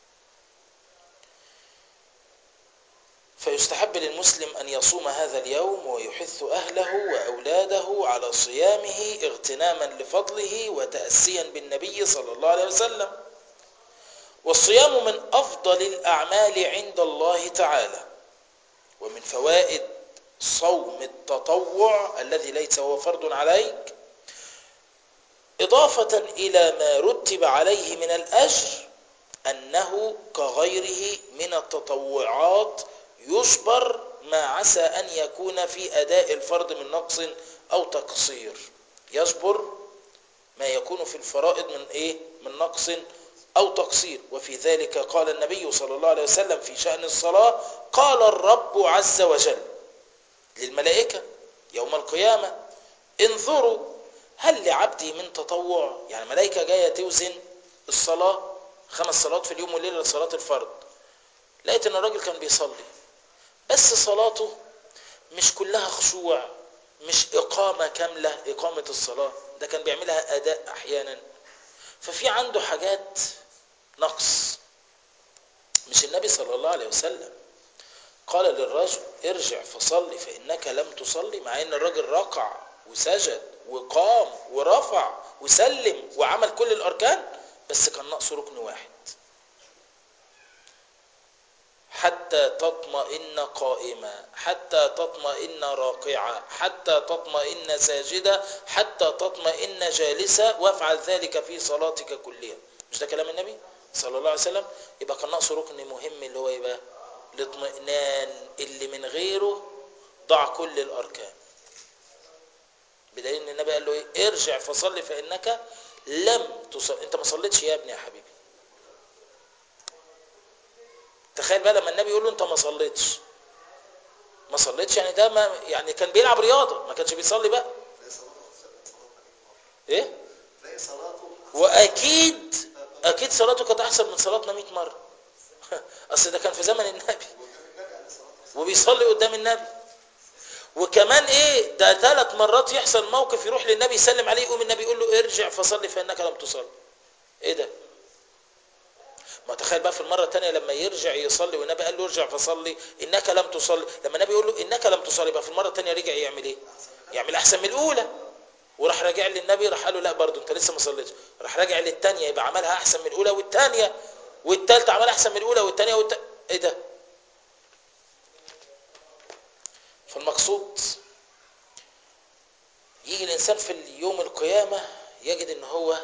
فيستحب للمسلم أن يصوم هذا اليوم ويحث أهله وأولاده على صيامه اغتناما لفضله وتأسيا بالنبي صلى الله عليه وسلم. والصيام من أفضل الأعمال عند الله تعالى، ومن فوائد صوم التطوع الذي ليس هو فرض عليك، إضافة إلى ما رتب عليه من الأجر، أنه كغيره من التطوعات يصبر ما عسى أن يكون في أداء الفرض من نقص أو تقصير. يصبر ما يكون في الفرائض من نقص أو تقصير. وفي ذلك قال النبي صلى الله عليه وسلم في شأن الصلاة: قال الرب عز وجل للملائكة يوم القيامة: انظروا هل لعبدي من تطوع. يعني ملائكة جاية توزن الصلاة، 5 صلوات في اليوم والليلة لصلاة الفرض، لقيت ان الراجل كان بيصلي بس صلاته مش كلها خشوع، مش إقامة كاملة إقامة الصلاة، ده كان بيعملها أداء أحيانا، ففي عنده حاجات نقص. مش النبي صلى الله عليه وسلم قال للرجل: ارجع فصلي فإنك لم تصلي، مع ان الراجل ركع وسجد وقام ورفع وسلم وعمل كل الأركان، بس كان ناقصه ركن واحد: حتى تطمئن قائمة، حتى تطمئن راكعة، حتى تطمئن ساجدة، حتى تطمئن جالسة، وافعل ذلك في صلاتك كلها. مش ده كلام النبي صلى الله عليه وسلم؟ يبقى كان ناقصه ركن مهم اللي هو يبقى الاطمئنان، اللي من غيره ضاع كل الأركان. بدليل ان النبي قال له ايه؟ ارجع فصلي فانك لم تصلي. انت ما صليتش يا ابني يا حبيبي. تخيل بقى لما النبي يقول له انت ما صليتش، ما صليتش يعني ده ما يعني كان بيلعب رياضه، ما كانش بيصلي بقى. ايه؟ واكيد اكيد صلاته كانت احسن من صلاتنا 100 مره. اصل ده كان في زمن النبي وبيصلي قدام النبي. وكمان ايه ده 3 مرات يحصل موقف يروح للنبي يسلم عليه يقوم النبي يقول له ارجع فصلي فانك لم تصلي. ايه ده؟ ما تخيل بقى في المره الثانيه لما يرجع يصلي والنبي قال له ارجع فصلي انك لم تصلي، لما النبي يقول له انك لم تصلي بقى في المره الثانيه رجع يعمل ايه؟ يعمل احسن من الاولى. وراح راجع للنبي راح قال له لا برضه انت لسه ما صليتش. راح راجع للثانيه يبقى عملها احسن من الاولى والثانيه، والثالثه عملها احسن من الاولى والثانيه ايه ده؟ فالمقصود يجي الانسان في يوم القيامه يجد ان هو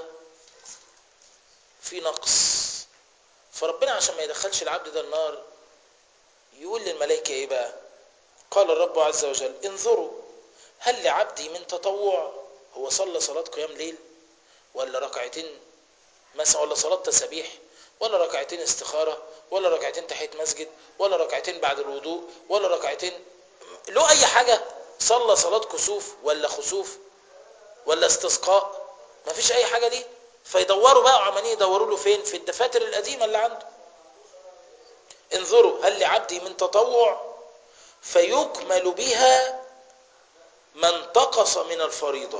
في نقص، فربنا عشان ما يدخلش العبد ده النار يقول للملائكه ايه بقى؟ قال الرب عز وجل انظروا هل لعبدي من تطوع، هو صلى صلاه قيام ليل ولا ركعتين مثلا، ولا صلاه تسبيح، ولا ركعتين استخاره، ولا ركعتين تحيه مسجد، ولا ركعتين بعد الوضوء، ولا ركعتين له اي حاجه؟ صلى صلاه كسوف ولا خسوف ولا استسقاء؟ ما فيش اي حاجه ليه. فيدوروا بقى عمالين يدوروا له فين؟ في الدفاتر القديمه اللي عنده. انظروا هل لعبدي من تطوع فيكمل بها ما انتقص من الفريضه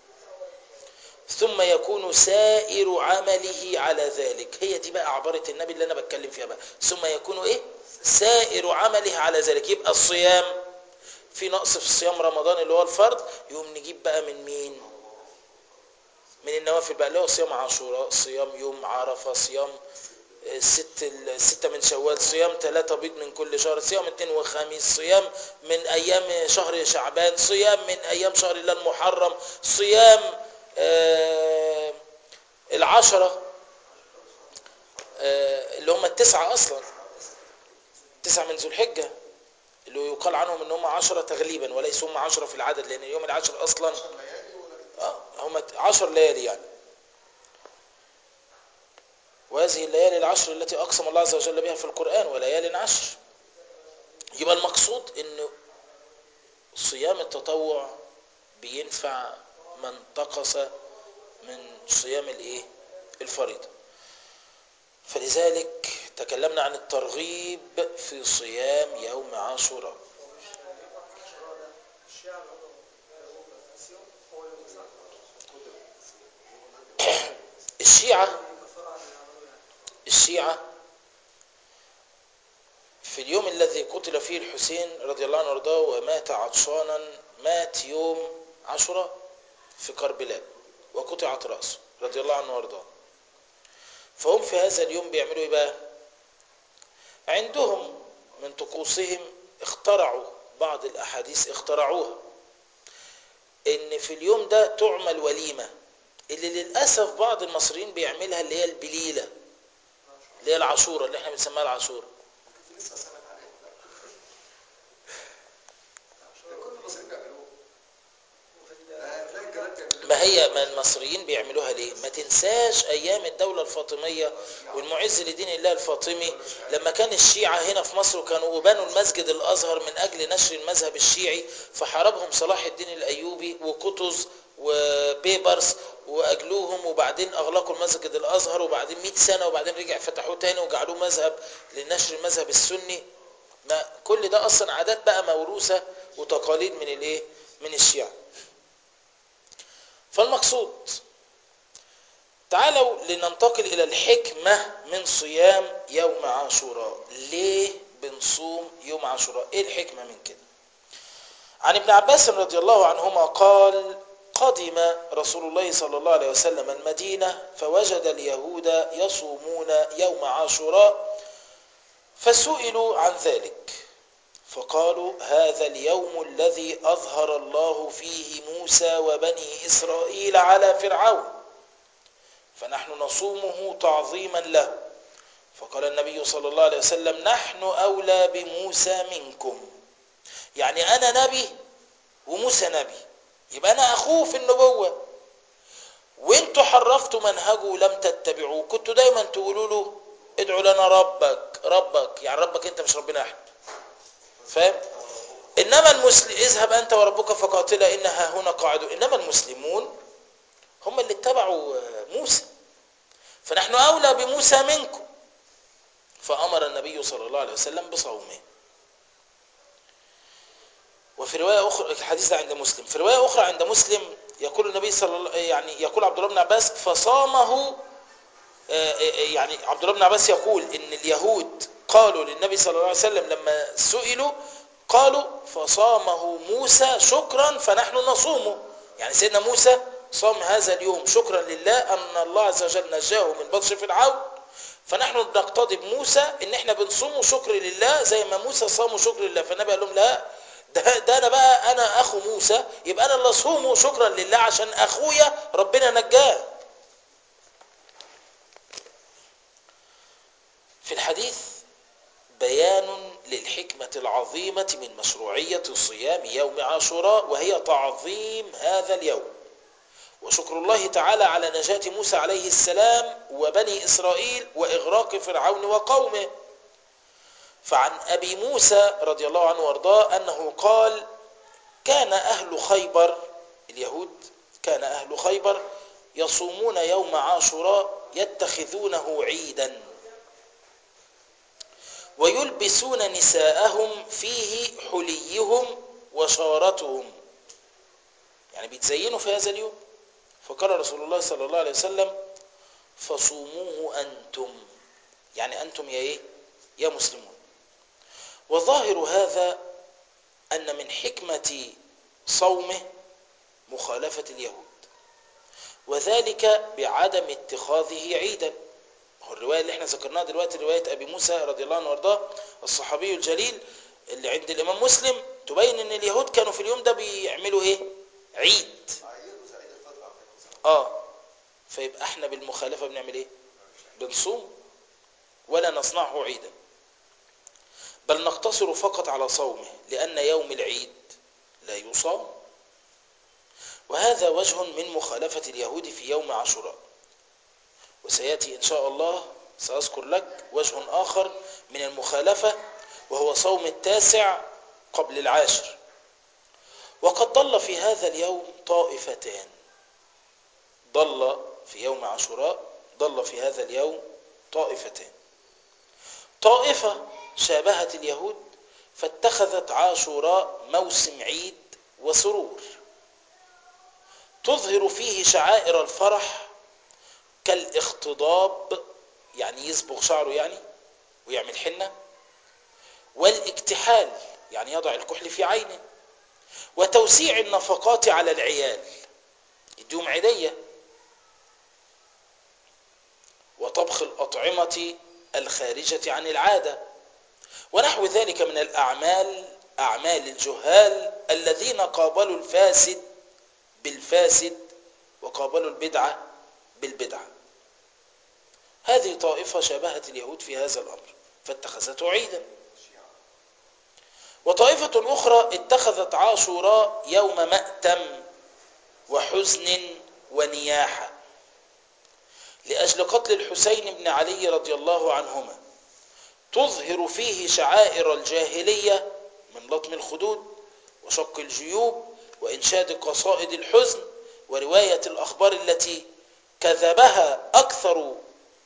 ثم يكون سائر عمله على ذلك. هي دي بقى عبارة النبي اللي انا بتكلم فيها بقى، ثم يكون ايه؟ سائر عمله على ذلك. يبقى الصيام في نقص في صيام رمضان اللي هو الفرض، يقوم نجيب بقى من مين؟ من النوافل بقى اللي هو صيام عاشوراء، صيام يوم عرفة، صيام الستة من شوال، صيام 3 بيض من كل شهر، صيام 2 وخميس، صيام من ايام شهر شعبان، صيام من ايام شهر الله المحرم، صيام العشرة اللي هم 9 اصلا، 9 من ذو الحجة اللي يقال عنهم ان هم 10 تغليبا وليسوا هم 10 في العدد، لان اليوم العاشر اصلا هم 10 ليالي يعني. وهذه الليالي العشر التي اقسم الله عز وجل بها في القرآن وليال عشر. يبقى المقصود ان صيام التطوع بينفع من انتقص من صيام الايه؟ الفريضة. فلذلك تكلمنا عن الترغيب في صيام يوم عاشوراء. الشيعة في اليوم الذي قتل فيه الحسين رضي الله عنه وارضاه ومات عطشانا، مات يوم عاشوراء في كربلاء وقطعت رأسه رضي الله عنه وارضاه. فهم في هذا اليوم بيعملوا ايه بقى؟ عندهم من طقوسهم اخترعوا بعض الاحاديث، اخترعوها ان في اليوم ده تعمل وليمة، اللي للأسف بعض المصريين بيعملها، اللي هي البليلة، اللي هي العاشورة اللي احنا بنسميها العاشورة. ما المصريين بيعملوها ليه؟ ما تنساش ايام الدولة الفاطمية والمعز لدين الله الفاطمي لما كان الشيعة هنا في مصر وكانوا بنوا المسجد الازهر من اجل نشر المذهب الشيعي، فحاربهم صلاح الدين الايوبي وقطز وبيبرس واجلوهم، وبعدين اغلقوا المسجد الازهر، وبعدين 100 سنة وبعدين رجع فتحوه تاني وجعلوه مذهب لنشر المذهب السني. ما كل ده اصلا عادات بقى موروثة وتقاليد من الايه؟ من الشيعة. فالمقصود تعالوا لننتقل إلى الحكمة من صيام يوم عاشوراء. ليه بنصوم يوم عاشوراء؟ إيه الحكمة من كده؟ عن ابن عباس رضي الله عنهما قال قدم رسول الله صلى الله عليه وسلم المدينة فوجد اليهود يصومون يوم عاشوراء فسئلوا عن ذلك فقالوا هذا اليوم الذي أظهر الله فيه موسى وبني إسرائيل على فرعون فنحن نصومه تعظيما له. فقال النبي صلى الله عليه وسلم نحن أولى بموسى منكم، يعني أنا نبي وموسى نبي، يبقى أنا أخوه في النبوة، وانتوا حرفتوا منهجه ولم تتبعوه. كنتوا دايما تقولوا له ادعوا لنا ربك، ربك يعني ربك انت مش ربنا احنا، فاهم؟ انما المسلم اذهب انت وربك فقاتلا انها هنا قاعدون. انما المسلمون هم اللي اتبعوا موسى، فنحن اولى بموسى منكم. فامر النبي صلى الله عليه وسلم بصومه. وفي روايه اخرى، الحديث ده عند مسلم، في روايه اخرى عند مسلم يقول النبي صلى الله يعني يقول عبد الله بن عباس فصامه. يعني عبد الله بن عباس يقول ان اليهود قالوا للنبي صلى الله عليه وسلم لما سئلوا قالوا فصامه موسى شكرا فنحن نصومه. يعني سيدنا موسى صام هذا اليوم شكرا لله ان الله عز وجل نجاه من بطش فرعون، فنحن نقتضي بموسى ان احنا بنصومه شكر لله زي ما موسى صاموا شكر لله. فالنبي قال لهم لا، ده انا بقى انا اخو موسى، يبقى انا اللي اصومه شكرا لله عشان اخويا ربنا نجاه. في الحديث بيان للحكمة العظيمة من مشروعية صيام يوم عاشوراء، وهي تعظيم هذا اليوم وشكر الله تعالى على نجاة موسى عليه السلام وبني إسرائيل وإغراق فرعون وقومه. فعن أبي موسى رضي الله عنه وارضاه أنه قال كان أهل خيبر، اليهود كان أهل خيبر يصومون يوم عاشوراء يتخذونه عيدا ويلبسون نساءهم فيه حليهم وشارتهم، يعني بيتزينوا في هذا اليوم. فقال رسول الله صلى الله عليه وسلم فصوموه أنتم، يعني أنتم يا إيه؟ يا مسلمون. وظاهر هذا أن من حكمة صومه مخالفة اليهود، وذلك بعدم اتخاذه عيدا. هو الرواية اللي احنا ذكرناها دلوقتي رواية أبي موسى رضي الله عنه وارضاه الصحابي الجليل اللي عند الإمام مسلم تبين أن اليهود كانوا في اليوم ده بيعملوا إيه؟ عيد. فيبقى احنا بالمخالفة بنعمل إيه؟ بنصوم ولا نصنعه عيدا، بل نقتصر فقط على صومه لأن يوم العيد لا يصام. وهذا وجه من مخالفة اليهود في يوم عاشوراء. وسيأتي إن شاء الله سأذكر لك وجه آخر من المخالفة، وهو صوم التاسع قبل العاشر. وقد ضل في هذا اليوم طائفتان، ضل في يوم عاشوراء، ضل في هذا اليوم طائفتان. طائفة شابهت اليهود فاتخذت عاشوراء موسم عيد وسرور تظهر فيه شعائر الفرح كالاختضاب، يعني يصبغ شعره يعني ويعمل حنة، والاكتحال يعني يضع الكحل في عينه، وتوسيع النفقات على العيال يديهم عيدية، وطبخ الأطعمة الخارجة عن العادة، ونحو ذلك من الأعمال، أعمال الجهال الذين قابلوا الفاسد بالفاسد وقابلوا البدعة بالبدعة. هذه طائفة شابهت اليهود في هذا الأمر فاتخذته عيدا. وطائفة أخرى اتخذت عاشوراء يوم مأتم وحزن ونياحة لأجل قتل الحسين بن علي رضي الله عنهما، تظهر فيه شعائر الجاهلية من لطم الخدود وشق الجيوب وإنشاد قصائد الحزن ورواية الأخبار التي كذبها أكثر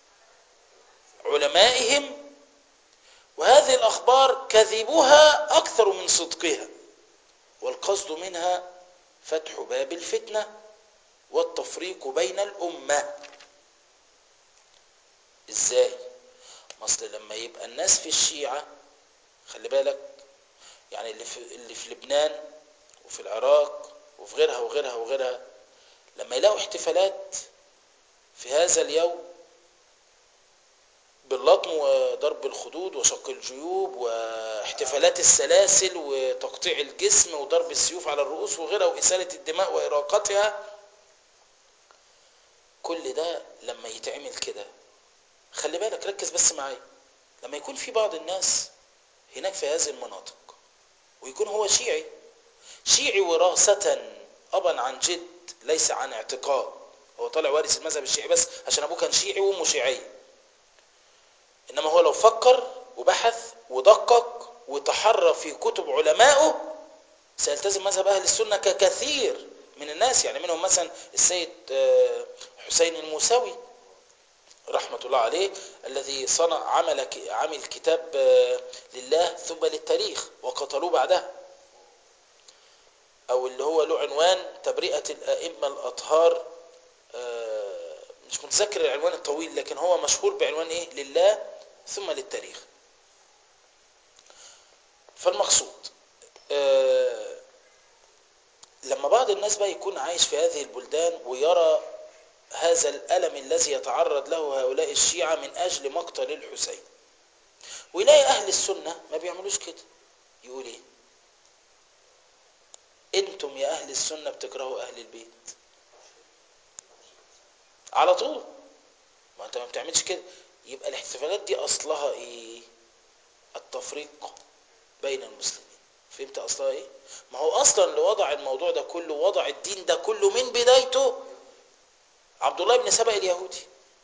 علمائهم، وهذه الأخبار كذبها أكثر من صدقها، والقصد منها فتح باب الفتنة والتفريق بين الأمة. إزاي؟ مثل لما يبقى الناس في الشيعة، خلي بالك يعني اللي في لبنان وفي العراق وفي غيرها وغيرها وغيرها، لما يلاقوا احتفالات في هذا اليوم باللطم وضرب الخدود وشق الجيوب واحتفالات السلاسل وتقطيع الجسم وضرب السيوف على الرؤوس وغيرها وإسالة الدماء وإراقتها، كل ده لما يتعمل كده، خلي بالك ركز بس معايا، لما يكون في بعض الناس هناك في هذه المناطق ويكون هو شيعي وراثة أبا عن جد ليس عن اعتقاد. هو طالع وارث المذهب الشيعي بس عشان أبوه كان شيعي وأمه شيعية، إنما هو لو فكر وبحث ودقق وتحرى في كتب علمائه سيلتزم مذهب أهل السنة ككثير من الناس. يعني منهم مثلا السيد حسين الموسوي رحمة الله عليه، الذي عمل كتاب لله ثم للتاريخ وقتلوه بعدها، أو اللي هو له عنوان تبرئة الأئمة الأطهار، مش متذكر العنوان الطويل لكن هو مشهور بعنوان إيه؟ لله ثم للتاريخ. فالمقصود لما بعض الناس بقى يكون عايش في هذه البلدان ويرى هذا الألم الذي يتعرض له هؤلاء الشيعة من أجل مقتل الحسين، ويلاقي أهل السنة ما بيعملوش كده، يقول إيه؟ أنتم يا أهل السنة بتكرهوا أهل البيت على طول، ما أنت ما بتعملش كده. يبقى الاحتفالات دي أصلها إيه؟ التفريق بين المسلمين. فهمت أصلها إيه؟ ما هو أصلا اللي وضع الموضوع ده كله، وضع الدين ده كله من بدايته عبد الله بن سبأ اليهودي.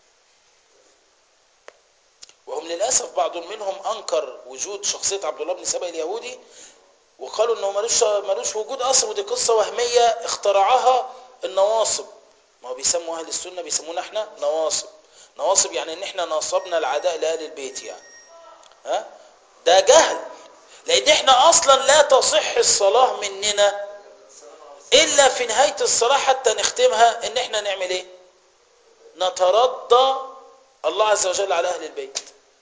وهم للأسف بعض منهم أنكر وجود شخصية عبد الله بن سبأ اليهودي، وقالوا انه ملوش وجود اصلا، ودي قصة وهمية اخترعها النواصب. ما هو بيسموا اهل السنة بيسمونا احنا نواصب يعني ان احنا ناصبنا العداء لاهل البيت يعني. ها ده جهل، لان احنا اصلا لا تصح الصلاة مننا الا في نهاية الصلاة حتى نختمها ان احنا نعمل ايه؟ نترضى الله عز وجل على اهل البيت.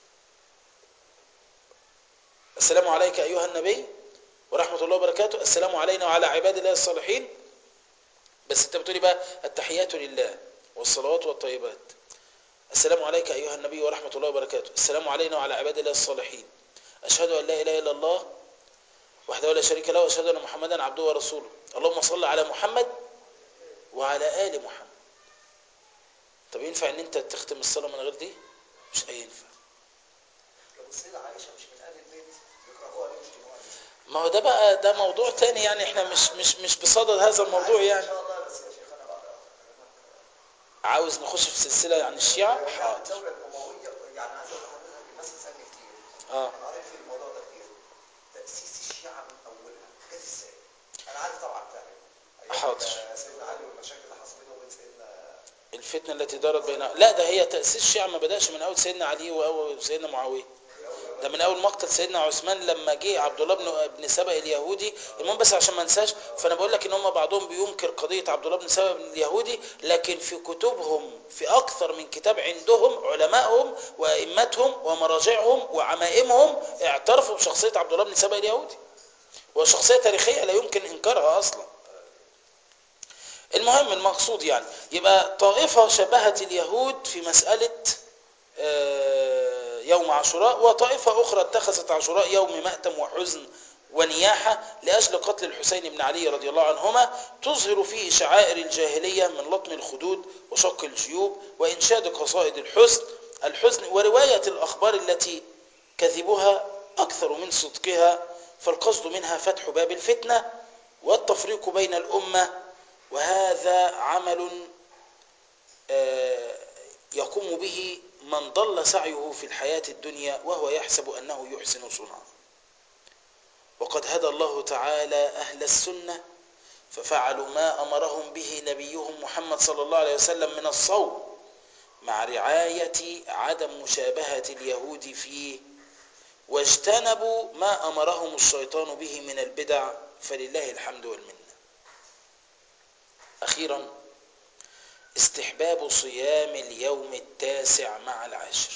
السلام عليك ايها النبي ورحمة الله وبركاته، السلام علينا وعلى عباد الله الصالحين. بس انت بتقولي بقى التحيات لله والصلوات والطيبات. السلام عليك أيها النبي ورحمة الله وبركاته، السلام علينا وعلى عباد الله الصالحين، أشهد أن لا إله إلا الله وحده لا شريك له وأشهد أن محمدا عبده ورسوله، اللهم صل على محمد وعلى آل محمد. طب ينفع ان انت تختم الصلاة من غير دي؟ مش هينفع. طب السيدة عائشة مش من أهل البيت يكرهوها ليه ويشتموها ليه؟ ما هو ده بقى ده موضوع تاني يعني، احنا مش بصدد هذا الموضوع يعني. إن شاء الله بس يا شيخنا بعد عاوز نخش في سلسلة عن الشيعة؟ حاضر. الدولة الأموية يعني عايز أقول لحضرتك الناس بتسألني كتير. اه أنا قريت في الموضوع ده كتير. تأسيس الشيعة من أولها جت إزاي؟ أنا عارف طبعا فاهم. حاضر. سيدنا علي والمشاكل اللي حصلت له وبين سيدنا الفتنة التي دارت بينها، لا ده هي تأسيس الشيعة ما بدأش من أول سيدنا علي وأول سيدنا معاوية، ده من أول مقتل سيدنا عثمان لما جه عبد الله بن سبأ اليهودي. المهم بس عشان ما انساش، فأنا بقول لك إن هم بعضهم بينكر قضية عبد الله بن سبأ اليهودي، لكن في كتبهم في أكثر من كتاب عندهم علمائهم وأئمتهم ومراجعهم وعمائمهم اعترفوا بشخصية عبد الله بن سبأ اليهودي، وشخصية تاريخية لا يمكن إنكارها أصلا. المهم المقصود يعني يبقى طائفة شبهت اليهود في مسألة يوم عاشوراء، وطائفة أخرى اتخذت عاشوراء يوم مأتم وحزن ونياحة لأجل قتل الحسين بن علي رضي الله عنهما، تظهر فيه شعائر الجاهلية من لطم الخدود وشق الجيوب وإنشاد قصائد الحزن ورواية الأخبار التي كذبها أكثر من صدقها، فالقصد منها فتح باب الفتنة والتفريق بين الأمة. وهذا عمل يقوم به من ضل سعيه في الحياة الدنيا وهو يحسب أنه يحسن صنعا. وقد هدى الله تعالى أهل السنة ففعلوا ما أمرهم به نبيهم محمد صلى الله عليه وسلم من الصوم، مع رعاية عدم مشابهة اليهود فيه، واجتنبوا ما أمرهم الشيطان به من البدع، فلله الحمد والمنة. أخيرا استحباب صيام اليوم التاسع مع العاشر.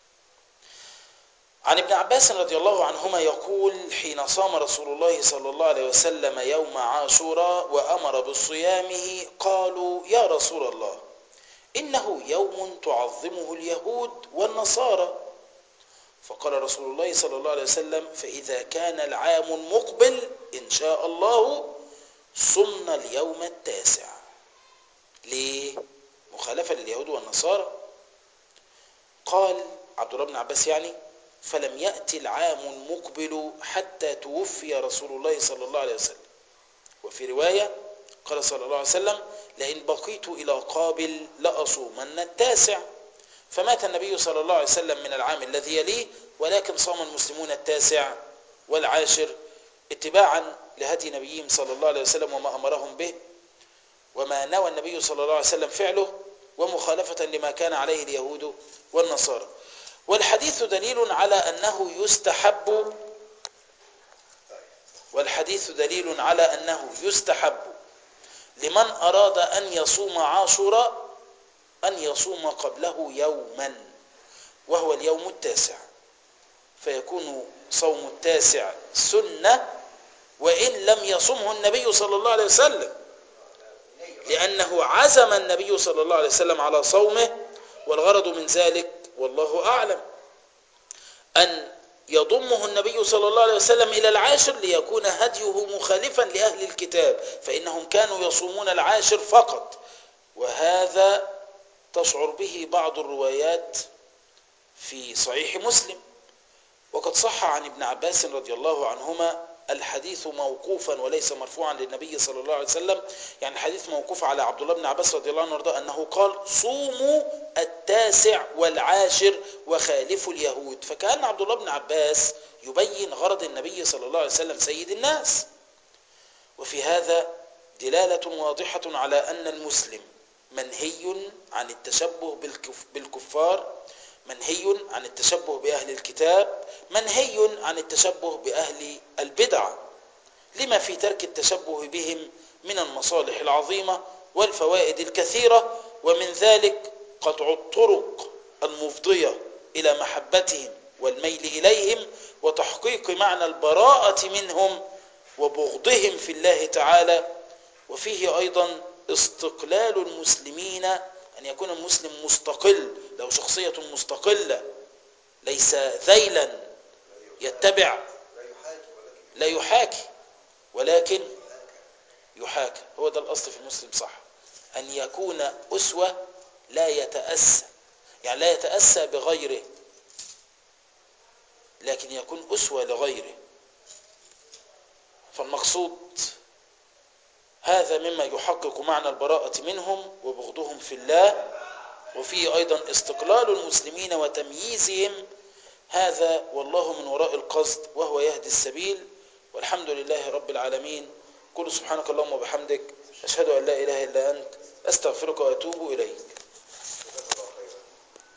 عن ابن عباس رضي الله عنهما يقول: حين صام رسول الله صلى الله عليه وسلم يوم عاشوراء وأمر بصيامه قالوا: يا رسول الله إنه يوم تعظمه اليهود والنصارى. فقال رسول الله صلى الله عليه وسلم: فإذا كان العام المقبل إن شاء الله صمنا اليوم التاسع. ليه؟ مخالفة لليهود والنصارى. قال عبد الله بن عباس يعني: فلم يأتي العام المقبل حتى توفي رسول الله صلى الله عليه وسلم. وفي رواية: قال صلى الله عليه وسلم لئن بقيت إلى قابل لأصومن التاسع، فمات النبي صلى الله عليه وسلم من العام الذي يليه، ولكن صام المسلمون التاسع والعاشر اتباعا لهدي نبيهم صلى الله عليه وسلم وما أمرهم به وما نوى النبي صلى الله عليه وسلم فعله، ومخالفة لما كان عليه اليهود والنصارى. والحديث دليل على أنه يستحب، والحديث دليل على أنه يستحب لمن أراد أن يصوم عاشوراء أن يصوم قبله يوما وهو اليوم التاسع، فيكون صوم التاسع سنة وإن لم يصمه النبي صلى الله عليه وسلم، لأنه عزم النبي صلى الله عليه وسلم على صومه. والغرض من ذلك والله أعلم أن يضمه النبي صلى الله عليه وسلم إلى العاشر ليكون هديه مخالفا لأهل الكتاب، فإنهم كانوا يصومون العاشر فقط، وهذا تشعر به بعض الروايات في صحيح مسلم. وقد صح عن ابن عباس رضي الله عنهما الحديث موقوفا وليس مرفوعا للنبي صلى الله عليه وسلم، يعني الحديث موقوف على عبد الله بن عباس رضي الله عنه وارضاه أنه قال صوموا التاسع والعاشر وخالفوا اليهود، فكأن عبد الله بن عباس يبين غرض النبي صلى الله عليه وسلم سيد الناس. وفي هذا دلالة واضحة على أن المسلم منهي عن التشبه بالكفار، منهي عن التشبه بأهل الكتاب، منهي عن التشبه بأهل البدع، لما في ترك التشبه بهم من المصالح العظيمة والفوائد الكثيرة، ومن ذلك قطع الطرق المفضية إلى محبتهم والميل إليهم وتحقيق معنى البراءة منهم وبغضهم في الله تعالى. وفيه أيضا استقلال المسلمين، أن يكون المسلم مستقل، له شخصية مستقلة، ليس ذيلا يتبع، لا يحاكي ولكن يحاكى. هو ده الأصل في المسلم صح، أن يكون أسوة لا يتأسى، يعني لا يتأسى بغيره لكن يكون أسوة لغيره. فالمقصود هذا مما يحقق معنى البراءة منهم وبغضهم في الله، وفيه أيضا استقلال المسلمين وتمييزهم، هذا والله من وراء القصد وهو يهدي السبيل. والحمد لله رب العالمين. قل سبحانك اللهم وبحمدك أشهد أن لا إله إلا أنت أستغفرك وأتوب إليك.